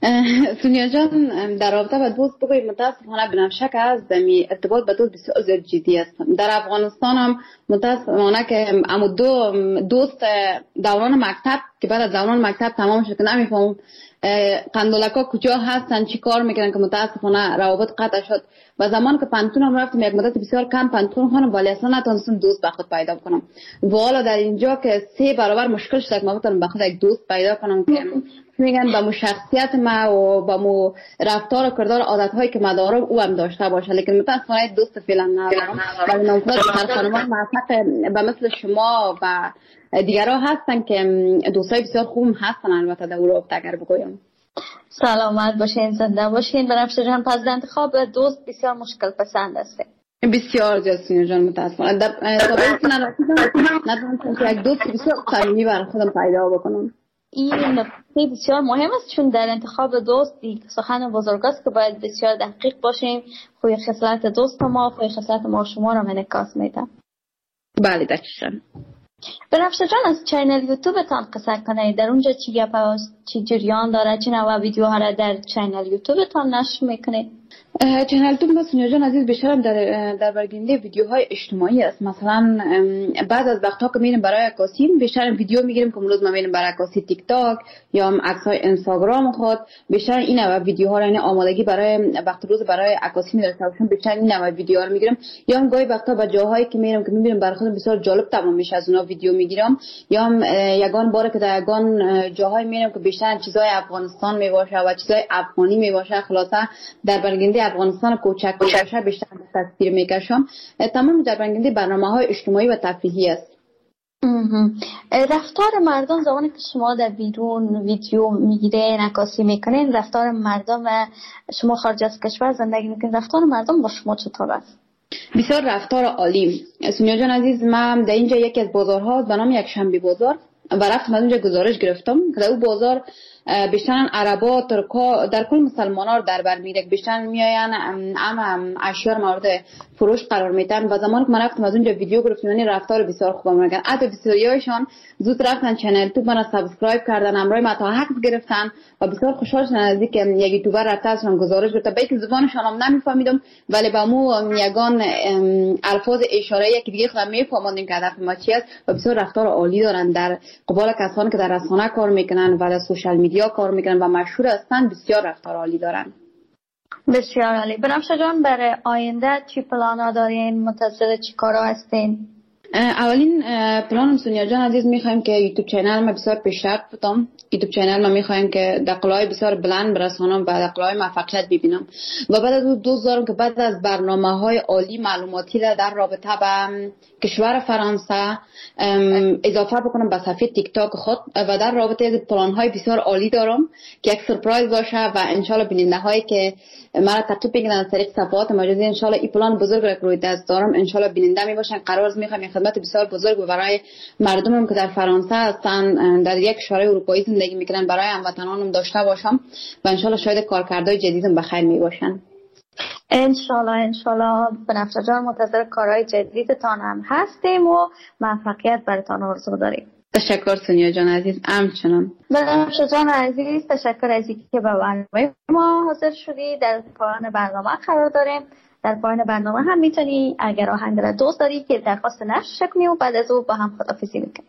سونیا جان در رابطه با دوست بگویم متاسفانه بنفشه که از ارتباط با دوست بسیار زیاد جدی هستم. در افغانستان هم متاسفانه که امو دو دوست دوران مکتب که بعد از دوران مکتب تمام شد که نمیفهمم قندولکا کجا هستن، چی کار میکنن، که متاسفانه روابط قطع شد. و زمان که پنتونم رفتم یک مدت بسیار کم پنتون خانم، ولی اصلا نتونستم دوست به خود پیدا کنم. و حالا در اینجا که 3 برابر مشکل شد که ما بتونم به خود یک دوست پیدا کنم که میگن با مو شخصیت ما و با مو رفتار و کردار عادت هایی که ما دارم او هم داشته باشه. لیکن متاسفانه دوست فعلا ندارم. ولی نامزد هر خانمان موفق به مثل شما و دیگرها هستن که دوستای بسیار خوب هستن. البته در اروپا اگر بگویم. سلامت باشین، زنده باشین. بنفشه جان پس در انتخاب دوست بسیار مشکل پسند هستین. بسیار زیاد سونیا جان متاسفانه. در سابقه که ندونستم که یک دوست بسیار صمیمی برای خودم پیدا بکنم. این نکته بسیار مهم است، چون در انتخاب دوست سخن بزرگ است که باید بسیار دقیق باشیم. خوی خصلت دوست ما، خوی خصلت ما شما را انعکاس میده. بله دقیقاً. بنفشه جان از چینل یوتیوبتان قصه کنید. در اونجا چی گپ است، چی جریان داره، چی نوع ویدیوها را در چینل یوتیوبتان نشر میکنید؟ چینل یوتیوب سونیا جان عزیز بیشتر در برگنده ویدیوهای اجتماعی است. مثلا بعد از وقتا که میریم برای عکاسی بیشتر ویدیو میگیریم که امروز ما میریم برای عکاسی تیک تاک یا عکسای اینستاگرام خود. بیشتر این نوع ویدیوها را، یعنی آمادگی برای وقت روز برای عکاسی می‌داشته باشم، بیشتر این نوع ویدیوها رو میگیرم. یا هم گاهی وقتا به جاهایی که میرم که میبینم برای خودم بسیار جالب تمام میشه از اونها ویدیو میگیرم. یا هم یگان باره که در یگان جاهایی میرم که بیشتر چیزای افغانستان میباشه و چیزای افغانی میباشه، خلاصه در برگنده افغانستان کوچک باشه بیشتر تصویر میکشم. تمام در برگنده برنامه‌های اجتماعی و تفریحی است. رفتار مردم زمانی که شما در بیرون ویدیو میگیرین، عکاسی میکنین، رفتار مردم و شما خارج از کشور زندگی میکنین، رفتار مردم با شما چطور است؟ بسیار رفتار عالی. سونیا جان عزیز، من در اینجا یکی از بازارها به نام یک شنبه بازار و رفتم از اونجا گزارش گرفتم که در اون بازار بیشتر عربا، ترکا، در کل مسلمان ها در بر میره، بیشتر میاین هم اشیاء مورد فروش قرار میدن. و زمانی که من رفتم از اونجا ویدیو گرفتم، یعنی رفتار بسیار خوبم میگن. حتی بسیاریشان زود رفتن چنل یوتیوب من سابسکرایب کردن، همراه ما تا حق گرفتن و بسیار خوشحال شدن از اینکه یک یوتیوبر رفته ازشان گزارش گرفته. با اینکه زبانشان هم نمیفهمیدم ولی با مو یگان الفاظ اشاره‌ای که دیگه خودم میفهموندیم که هدف ما چی است. و بسیار رفتار عالی دارن در قبال کسانی که در رسانه کار میکنن و در سوشال میدیا کار میکنن و مشهور هستن. بسیار رفتار عالی دارن. بسیار عالی. بنفشه جان برای آینده چی پلانا دارین؟ منتظر چی کارا هستین؟ اولین پلان سونیا جان عزیز میخوایم که یوتیوب چینل ما بسیار پیشرفت بدم. یوتیوب چینل ما میخوایم که دقلای بسیار بلند برسانم و دقلای موفقیت ببینم و بعد از اون دوست دارم که بعد از برنامه‌های عالی معلوماتی را در رابطه با کشور فرانسه اضافه بکنم به صفحه تیک تاک خود و در رابطه از پلان‌های بسیار عالی دارم که یک سورپرایز باشه و ان شاء الله بیننده‌هایی که مرا تعقیب بکنن از طریق صفحات مجازی ان شاء الله این پلان بزرگ را روی دست دارم، ان شاء الله بیننده می باشن. قرار می‌خوام یک خدمت بسیار بزرگ برای مردمم که در فرانسه هستن، در یک کشور اروپایی زندگی میکنن، برای هموطنانم داشته باشم و ان شاء الله شاید کارکردهای جدیدم به خیر می باشن. ان شاء الله بنفشه جان منتظر کارهای جدیدتان هم هستیم و موفقیت براتون آرزو داریم. تشکر سونیا جان عزیز. همچنان بنفشه جان عزیز تشکر از اینکه به برنامه ما حاضر شدی. در پایان برنامه قرار داریم. در پایان برنامه هم میتونی اگر آهنگ را دوست داری که درخواست نشر کنی و بعد از او با هم خداحافظی میکنی.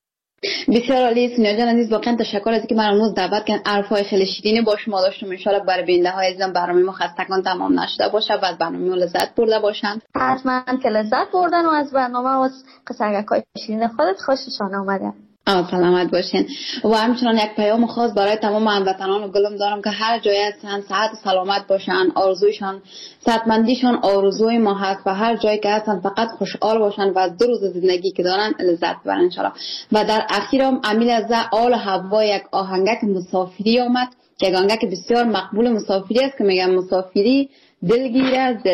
بسیار عالی سونیا جان عزیز، واقعا تشکر از اینکه من امروز دعوت کردین. حرفای خیلی شیرینی با شما داشتم. ان شاء الله برای بیننده‌های عزیزم برنامه ما خستگان تمام نشده باشه و از برنامه ما لذت برده باشن. حتما که لذت بردن و از برنامه و از قصه‌های شیرین خودت خوششان اومده. سلامت باشین. و همچنان یک پیام خاص برای تمام هموطنان گلم دارم که هر جای هستن صحت و سلامت باشن، آرزویشان صحتمندیشان آرزوی ما هست و هر جایی که هستن فقط خوشحال باشن و از 2 روز زندگی که دارن لذت ببرن ان شاء الله. و در اخیرم امیل از آل هوا یک آهنگک مسافری آمد که یک آهنگک بسیار مقبول مسافری است که میگم مسافری دلگیر است.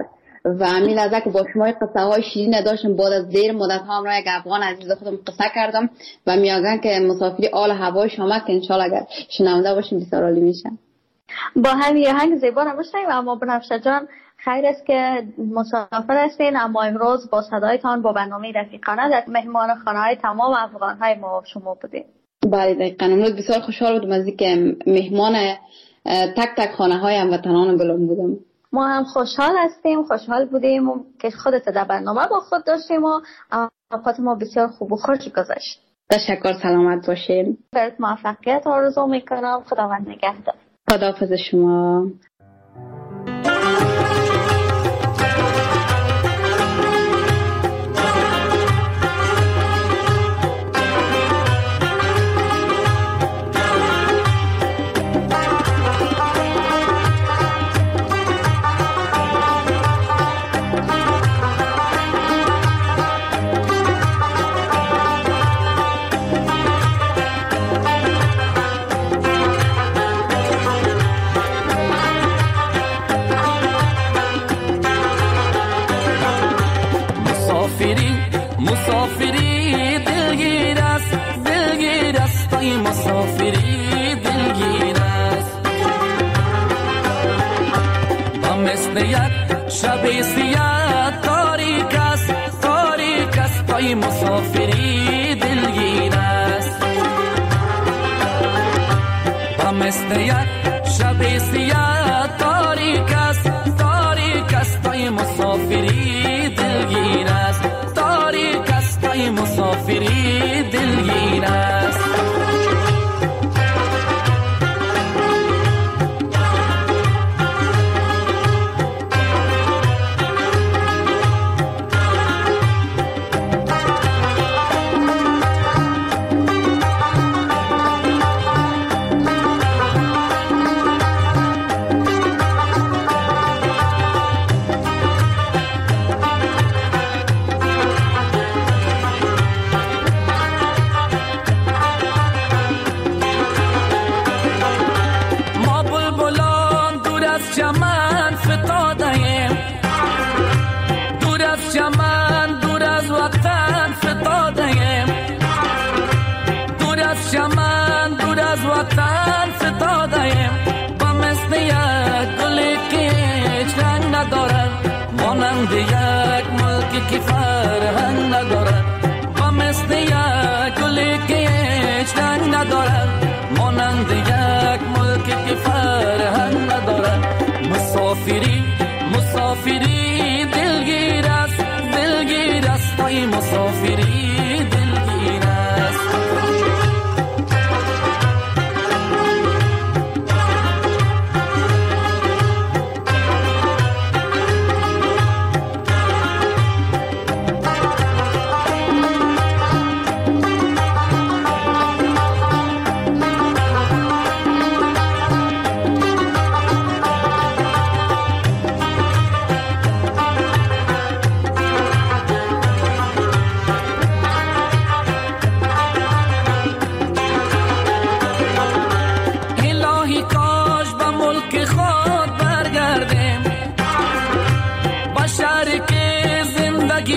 و امیل از که با شما قصه های شیرین داشتم. بعد از دیر مدت ها را یک افغان عزیز خودم قصه کردم و میگن که مسافری آل هوای شما که انشالله اگر شنونده باشیم بسیار عالی میشه. با همین آهنگ زیبا نمیشنیم. اما بنفشه جان خیر است که مسافر هستین، اما امروز با صدایتان با برنامه رفیقانه در مهمان خانه های تمام افغان های ما شما بودیم. بله دقیقاً. امروز بسیار خوشحال بودم از اینکه مهمان تک تک خانه های هموطنان گلم بودم. ما هم خوشحال هستیم، خوشحال بودیم که خودت در برنامه با خود داشتیم و اوقات ما بسیار خوب و خوش گذشت. تشکر. سلامت باشین. برات موفقیت آرزو میکنم. خداوند نگهدار. خداحافظ شما. مسافری دلگیر است ای مسافری دلگیر است و مثل یک شب سیاه تاریک است ای مسافری دلگیر است و مثل یک شب سیاه تاریک است ای مسافری دلگیر است مسافری دلگیر است. مانند یک ملک که فرهنگ ندارد و مثل یک گلی که هیچ رنگ ندارد مانند یک ملک که فرهنگ ندارد مسافری دلگیر است ای مسافری دلگیر است.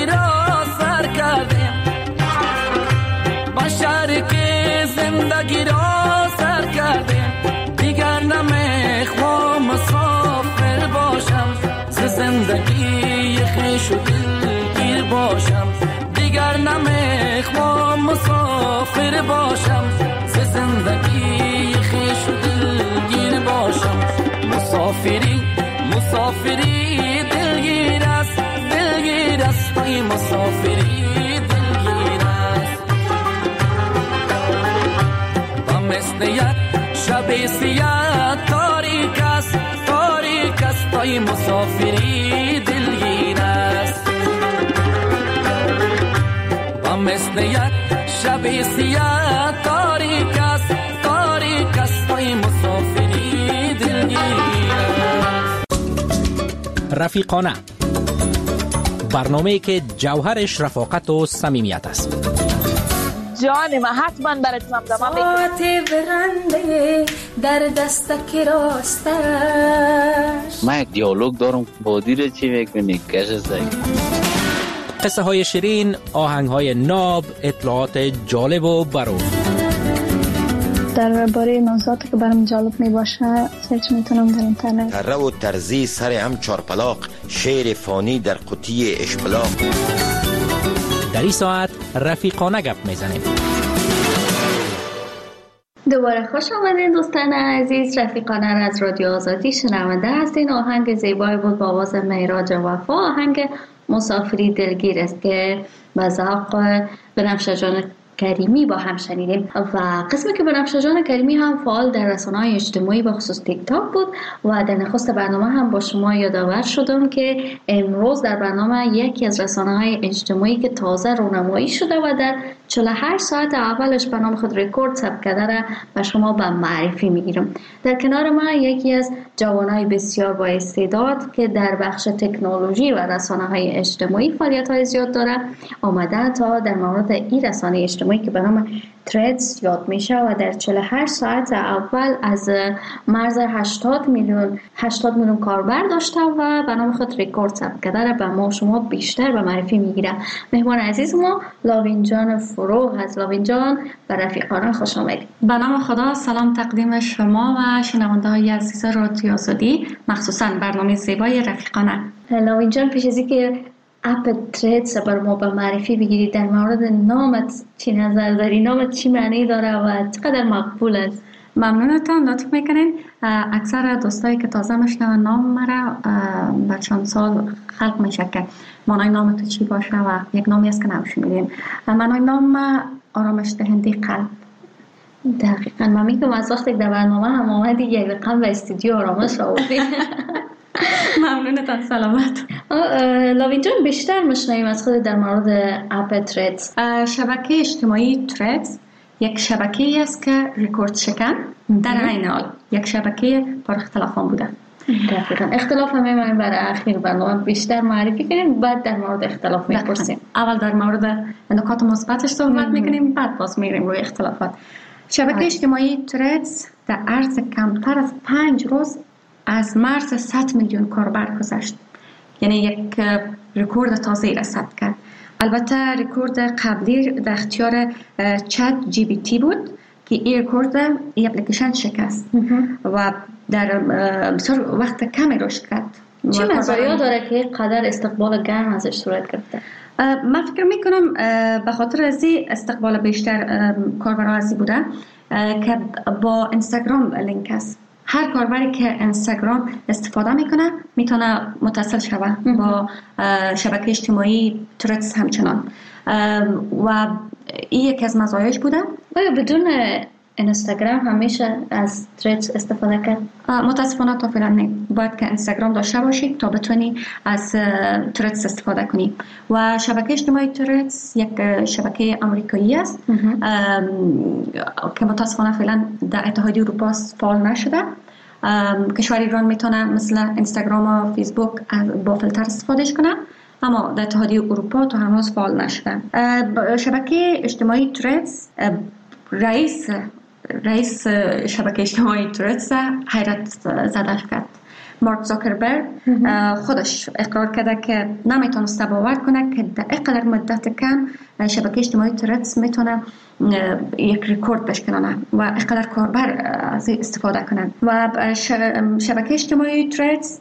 زندگی را سر کردیم، با شرک زندگی را سر کردیم. دیگر نمیخوام مسافر باشم، ز زندگی خویش و دلگیر باشم. دیگر نمیخوام مسافر باشم، ز زندگی خویش و دلگیر باشم. مسافری دلگیر است، دلگیر است، ای مسافری دلگیر است. و مثل یک شب سیاه تاریک است، تاریک است، ای مسافری دلگیر است. و مثل یک شب سیاه تاریک است، تاریک است، ای مسافری دلگیر است. رفیقانه، برنامه‌ای که جوهرش رفاقت و صمیمیت است. جان من حتما برات زمزمه میکنم. ساعت برنده در دستک راستش. من یک دیالوگ دارم با دیر چی میکنی کش زنگ. قصه های شیرین، آهنگ های ناب، اطلاعات جالب و برو. درباره موضوعاتی که برام جالب می باشه سرچ میتونم در اینترنت. تره و ترزی سر هم چارپلاق، شعر فانی در قطی اشبلاق. در این ساعت رفیقانه گپ میزنیم. دوباره خوش آمدین دوستان عزیز. رفیقانه را از رادیو آزادی شنونده هستین. آهنگ زیبایی بود با آواز مهراج وفا، آهنگ مسافری دلگیر است که به ذوق بنفشه جان کریمی با هم شنیدیم. و قسمی که بنفشه جان کریمی هم فعال در رسانه‌های اجتماعی به خصوص تیک تاک بود و در نخست برنامه هم با شما یادآور شدم که امروز در برنامه یکی از رسانه‌های اجتماعی که تازه رونمایی شده و در 48 ساعت اولش به نام خود رکورد ثبت کرده را به شما به معرفی میگیرم. در کنار ما یکی از جوانای بسیار با استعداد که در بخش تکنولوژی و رسانه‌های اجتماعی فعالیت‌های زیاد داره آمده تا در مورد این رسانه اجتماعی که به نام تردز یاد میشه و در 48 ساعت اول از مرز 80 میلیون کاربر داشته و به نام خود رکورد ثبت کرده را به ما شما بیشتر به معرفی میگیره. مهمان عزیز ما لاوین جان فروغ هست. لاوین جان به رفیقانه خوش آمدید. به نام خدا سلام تقدیم شما و شنونده های عزیز رادیو آزادی، مخصوصا برنامه زیبای رفیقانه. لاوین جان، پیش از اینکه اپ تردز بر ما به معرفی بگیرید در مورد نامت چی نظر داری؟ نامت چی معنی داره و چقدر مقبول است؟ ممنونتان، لطف میکنین. اکثر دوستایی که تازه میشنون نام مرا بعد چند سال خلق میشه که معنی نام تو چی باشه و یک نامی است که نمیشنیدیم. معنی نام آرامش دهنده قلب. دقیقاً من میگم از وقتی در برنامه هم آمدی یک رقم به استودیو آرامش آوردی. ممنونتان، سلامت. لاوین جان، بیشتر میشنویم از خود در مورد اپ تردز. شبکه اجتماعی تردز یک شبکه است که رکورد شکن در عین حال یک شبکه پر اختلافان بوده. دقیقاً. اختلاف هم میمونیم برای اخیر برنامه بیشتر معرفی کنیم، بعد در مورد اختلاف میپرسیم. اول در مورد نکات مثبتش صحبت میکنیم، بعد باز میریم روی اختلافات. شبکه اجتماعی تردز در عرض کمتر از 5 روز از مرز 100 میلیون کاربر گذشت. یعنی یک رکورد تازه‌ای را ثبت کرد. البته رکورد قبلی در اختیار چت جی پی تی بود که این رکورد این اپلیکیشن شکست و در بسیار وقت کمی رشد کرد. چه مزایا داره که قدر استقبال گرم ازش صورت گرفته؟ من فکر میکنم به خاطر از استقبال بیشتر کاربرها ازی بوده که با اینستاگرام لینک است. هر کاربری که اینستاگرام استفاده میکنه میتونه متصل شوه با شبکه اجتماعی تردز همچنان و این یکی از مزایاش بوده. آیا بدون اینستاگرام همیشه از تردز استفاده کرد؟ متاسفانه تا فعلا نه. باید که اینستاگرام داشته باشی تا بتونی از تردز استفاده کنی. و شبکه اجتماعی تردز یک شبکه آمریکایی است که متاسفانه فعلا در اتحادیه اروپا فعال نشده. کشور ایران میتونه مثل اینستاگرام و فیسبوک با فیلتر استفادهش کنه، اما در اتحادیه اروپا تا هنوز فعال نشده. شبکه اجتماعی تردز رئیس شبکه اجتماعی تردز حیرت زده کرد. مارک زاکربرگ خودش اقرار کرده که نمیتونسته باور کنه که در اینقدر مدت کم شبکه اجتماعی ترتس میتونه یک رکورد بشکنه و اینقدر کاربر از استفاده کنن. و شبکه اجتماعی ترتس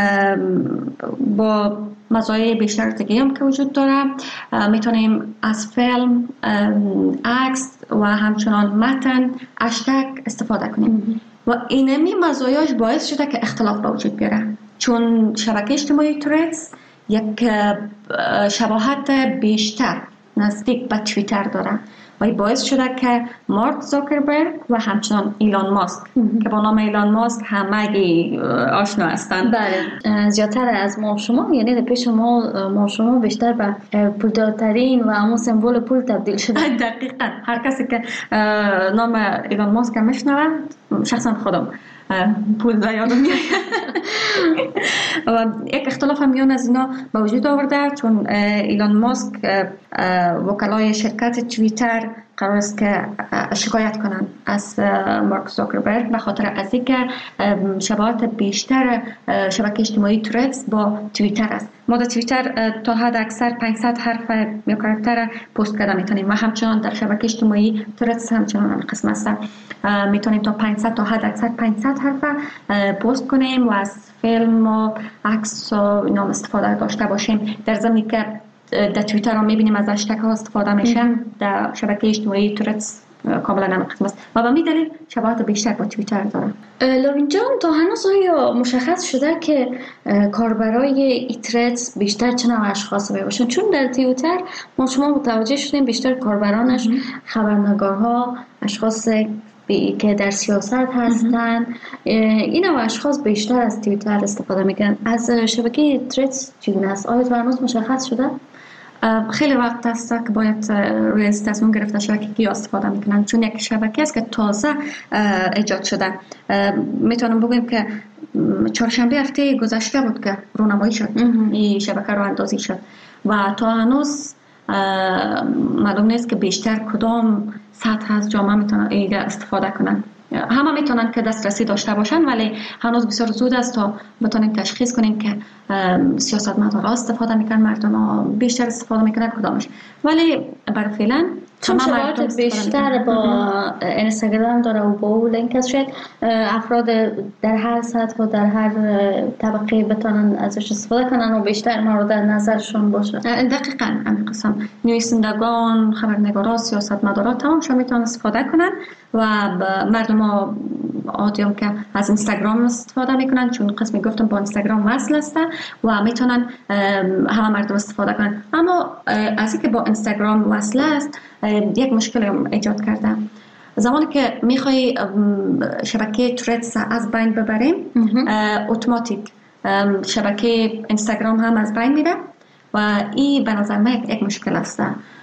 با مزایای بیشتر دیگه هم که وجود داره، میتونیم از فیلم، عکس و همچنان متن، هشتگ استفاده کنیم و اینمی مزایاش باعث شده که اختلاف به وجود بیاره، چون شبکه اجتماعی ترتس یک شباهت بیشتر نزدیک به توییتر داره و باعث شده که مارک زاکربرگ و همچنان ایلان ماسک که با نام ایلان ماسک همگی آشنا هستند، بله، زیادتر از ما شما، یعنی در پیش ما شما بیشتر به پولدارترین و همون سمبل پول تبدیل شده. دقیقاً هر کسی که نام ایلان ماسک میشنوه، شخصا خودم پول در یادم میاد. و یک اختلاف هم میان از اینا به وجود آورده، چون ایلان ماسک وکلای شرکت توییتر قرار است که شکایت کنند از مارک زاکربرگ به خاطر از اینکه شباهت بیشتر شبکه اجتماعی ترتس با توییتر است. ما در توییتر تا حد اکثر 500 حرف یا کاراکتر پست کرده میتونیم و همچنان در شبکه اجتماعی ترتس همچنان این قسم است، میتونیم تا 500 تا حد اکثر 500 حرف پست کنیم و از فیلم و عکس و اینا استفاده داشته باشیم. در ضمنی که در توییتر هم میبینیم از هشتگ ها استفاده میشه، در شبکه اجتماعی ترتس کاملا هم قسم است و به می دلیل شباهت بیشتر با توییتر داره. لاوین جان، تا هنوز آیا مشخص شده که کاربرای ترتس بیشتر چه نوع اشخاص باشن؟ چون در توییتر ما شما متوجه شدیم بیشتر کاربرانش خبرنگارها، اشخاص که در سیاست هستن، این نوع اشخاص بیشتر از توییتر استفاده میکنن. از شبکه ترتس چگونه است؟ آیا تا هنوز مشخص شده؟ خیلی وقت است که باید روی تصمیم گرفته شده که کی استفاده میکنن، چون یک شبکه است که تازه ایجاد شده. میتونم بگم که چهارشنبه هفته گذشته بود که رونمایی شد، این شبکه راه اندازی شد و تا هنوز معلوم نیست که بیشتر کدام سطح از جامعه میتونن ایده استفاده کنن. همه میتونن که دسترسی داشته باشن، ولی هنوز بسیار زود است تا بتونیم تشخیص کنیم که سیاستمدارا استفاده میکنن، مردم ها بیشتر استفاده میکنن کدامش. ولی برای فعلا چون شباهت بیشتر با اینستاگرام داره و با او لینک است، شاید افراد در هر سطح و در هر طبقه بتونن ازش استفاده کنن و بیشتر مورد نظرشون باشه. دقیقاً همین قسم نویسندگان، خبرنگارا، سیاستمدارا تمامشون میتونن استفاده کنن و مردم ها عادیام که از اینستاگرام استفاده میکنن، چون قسمی گفتم با اینستاگرام وصل است و میتونن همه مردم استفاده کنن. اما از اینکه با اینستاگرام وصل است یک مشکل ایجاد کرده. زمانی که میخوای شبکه ترتس از بین ببریم، اتوماتیک شبکه اینستاگرام هم از بین میره و این به نظر من یک مشکل است،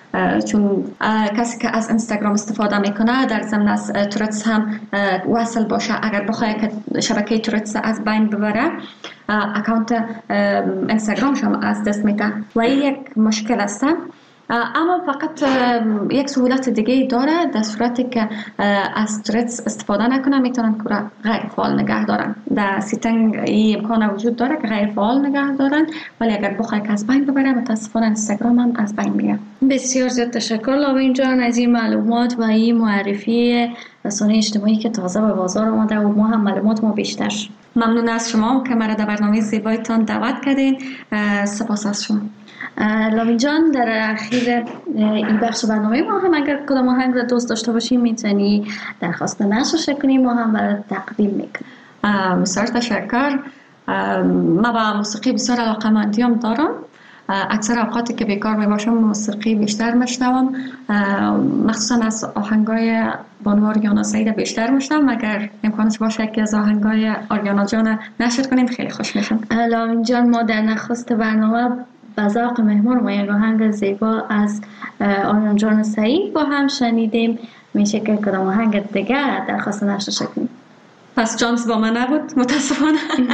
چون کسی که از اینستاگرام استفاده میکنه در ضمن از ترتس هم وصل باشه، اگر بخواد که شبکه ترتس از بین ببره اکانت اینستاگرامش هم از دست میده و این یک مشکل است. اما فقط یک سهولت دیگه داره، در صورتی که از ترتس استفاده نکنه میتونن که غیر فعال نگه دارن. در سیتینگ این امکان وجود داره که غیر فعال نگه دارن، ولی اگر بخوای که از بین ببره متاسفانه اینستاگرام هم از بین میره. بسیار زیاد تشکر لاوین جان از این معلومات و این معرفی رسانه اجتماعی که تازه به بازار آمده و ما هم معلومات ما بیشتر شد. ممنون از شما که مرا در برنامه زیبایتان دعوت کردین. سپاس از شما. لاوین جان، در اخیر این بخش برنامه ما هم اگر کدام آهنگ را دوست داشته باشیم میتونی درخواست نشر کنیم، ما هم برای تقدیم میکنیم. بسیار تشکر. ما با موسیقی بسیار علاقه‌مندیم دارم. اکثر اوقاتی که بیکار میباشم موسیقی بیشتر میشنوم، مخصوصا از آهنگای بانو آریانا سعید بیشتر میشنوم. اگر امکانش باشه که از آهنگای آریانا جان نشر کنیم خیلی خوش میشم. لاوین جان، ما در نخست برنامه به ذوق مهمان ما یک آهنگ زیبا از آریانا جان سعید با هم شنیدیم. میشه که کدام آهنگ دیگه درخواست نشر کنیم؟ پس جانس با من نبود متاسفانه.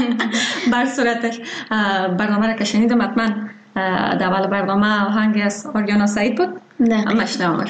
بر صورتش برنامه را که شنیدم حتما در اول برنامه آهنگ از آریانا سعید بود. مشنومش.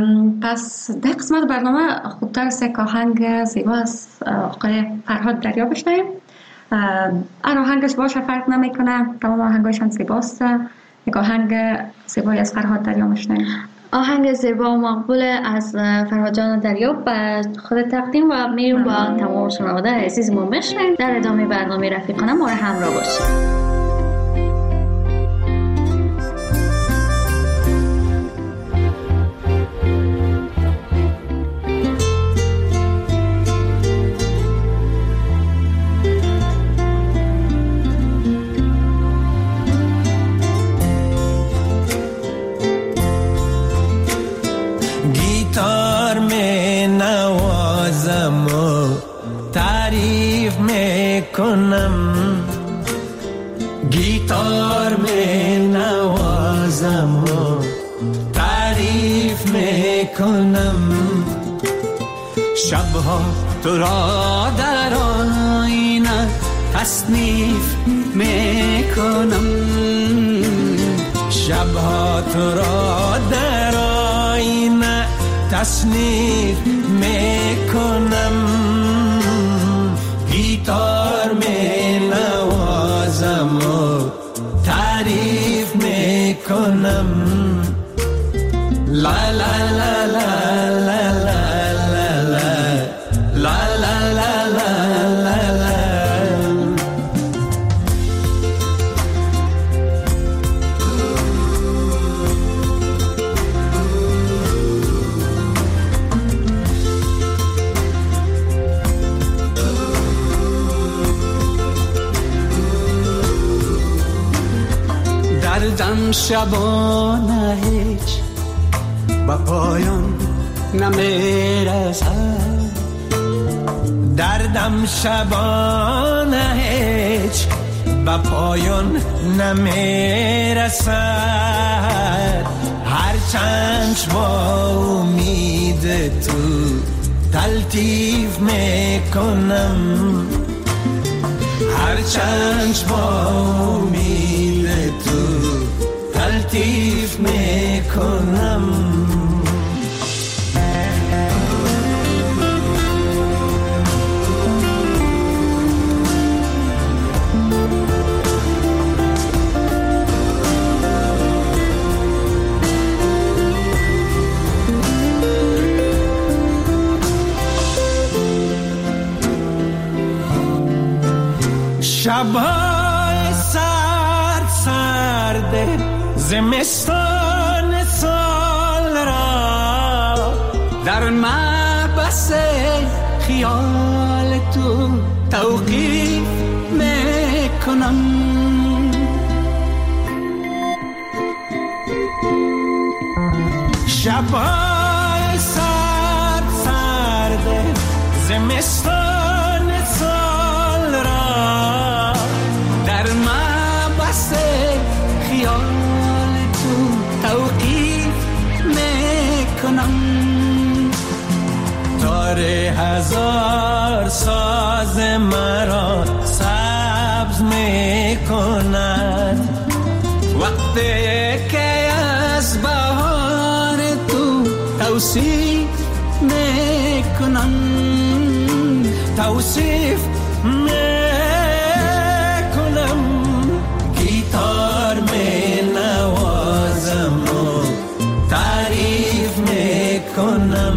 پس در قسمت برنامه خوبتر است که آهنگ زیبا از آقای فرهاد دریا بشنویم. آهنگش باشه فرق نمیکنه، تمام آهنگاش هم زیباست. یک آهنگ زیبایی از فرهاد دریا میشنویم. آهنگ زیبا و مقبول از فرهاد جان دریا به خود تقدیم و میریم با تمام شنونده عزیز ما میشنویم. در ادامه برنامه رفیقانه ما رو همراه باشید. گیتار می نوازم و تعریف میکنم، گیتار می نوازم و تعریف میکنم، شبها تو را در آینه تصنیف میکنم، شبها تو را در آینه تصنیف میکنم، گیتار می نوازم و تعریف میکنم. لا لا لا لا لا لا لا لا لا لا لا. دردم شبانه هیچ با پایان نمیرسد، دردم شبانه هیچ با پایان نمیرسد، هر چند با امید تو تلطیف میکنم، هر چند با امید تو تلطیف میکنم. شب‌های سرد سرد زمستان سال را در محبس خیال تو توقیف میکنم، شب‌های سرد سرد زمستان سال را در محبس خیال تو توقیف میکنم، تار هزار ساز مرا سبز میکند، وقتی که از بهار تو توصیف میکنم، توصیف میکنم، گیتار می نوازم و تعریف میکنم،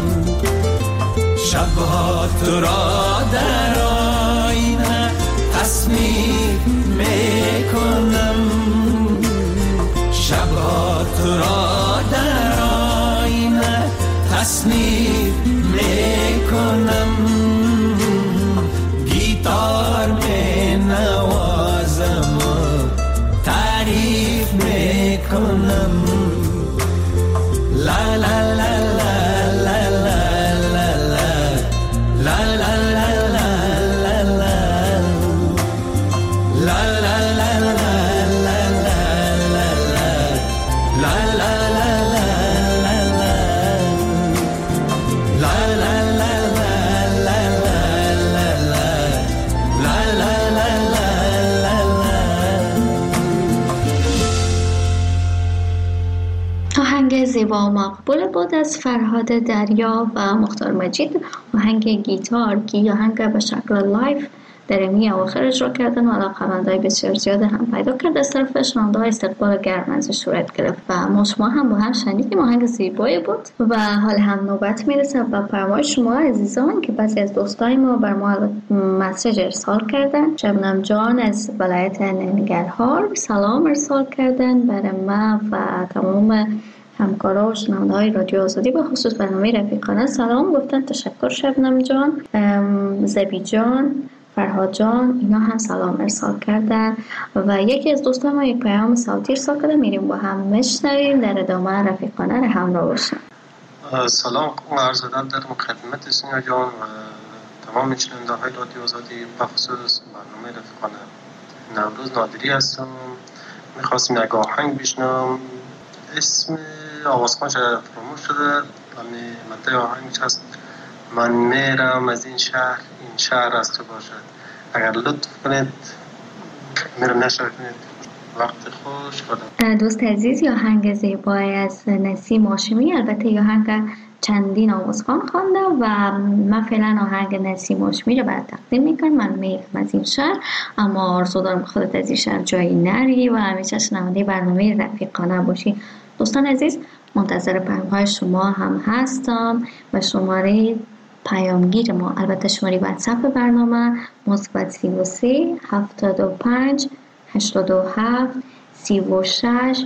شبها تو را در آینه تصنیف میکنم، شبها تو را در آینه تصنیف میکنم، گیتار می نوازم و تعریف میکنم. لا لا لا لا لا لا لا لا لا لا لا لا لا لا زیبا و مقبول بود از فرهاد دریا و مختار مجید، آهنگ گیتار که آهنگ به شکل لایف در امی اواخر اجرا کردن و علاقه‌مندای بسیار زیاد هم پیدا کرد. از طرف شنونده‌ها استقبال گرم ازش صورت گرفت و ما شما هم با هم شنیدیم. آهنگ زیبایی بود و حال هم نوبت میرسه و پیام‌های شما عزیزان که بعضی از دوستای ما بر ما مسیج ارسال کردن. شبنم جان از ولایت ننگرهار سلام ارسال کردن برای ما و تمام همکارا و شنونده‌های رادیو آزادی، به خصوص برنامه رفیقانه سلام گفتن. تشکر شبنم جان. زبی جان، فرهاد جان، اینا هم سلام ارسال کردن و یکی از دوستان ما یک پیام صوتی ارسال کرده. میریم با هم مشنویم، در ادامه رفیقانه را همراه باشیم. سلام عرض ادب در خدمت سینیا جان و تمام شنونده‌های رادیو آزادی، به خصوص برنامه رفیقانه. نوروز نادری هستم. میخواستم یک آهنگ بشنوم، اسم آوازخوانش فراموش شده، یعنی متن آهنگش هست من میرم از این شهر از تو باشد. اگر لطف کنید میرم نشر کنید. وقت خوش خدا. دوست عزیز، یا آهنگ زیبای از نسیم هاشمی، البته یا آهنگ چندین آوازخوان خوانده و من فعلا آهنگ نسیم هاشمی رو برات تقدیم میکنم. من میرم از این شهر، اما آرزو دارم خودت از این شهر جایی نری و همیشه شنونده برنامه رفیقانه باشی. دوستان عزیز، منتظر پیام‌های شما هم هستم و شماره پیامگیر ما، البته شماره واتساپ برنامه +33 75 87 36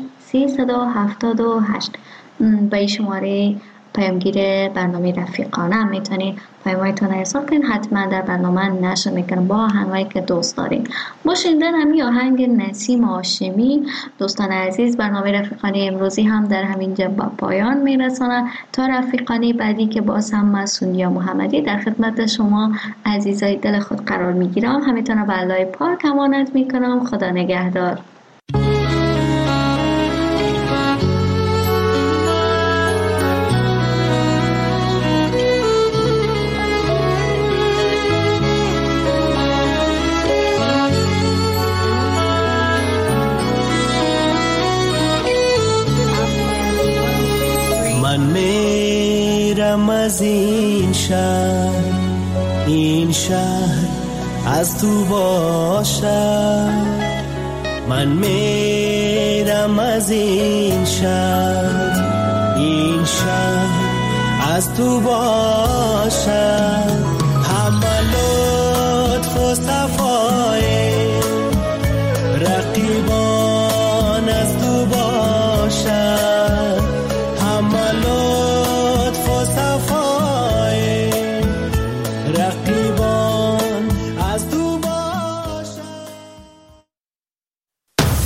378. به این شماره پیامگیر برنامه رفیقانه هم میتونید پیام‌هایتون ارسال کنید. حتما در برنامه نشر میکنم با آهنگایی که دوست دارین. ما شنیدن همین آهنگ نسیم هاشمی. دوستان عزیز، برنامه رفیقانه امروزی هم در همینجا با پایان میرسانه. تا رفیقانه بعدی که باز هم من سونیا محمدی در خدمت شما عزیزای دل خود قرار میگیرم. همینطور به الله پاک امانت میکنم. خدا نگهدار. من میرم از این شهر از تو باشد. من میرم از این شهر از تو باشد.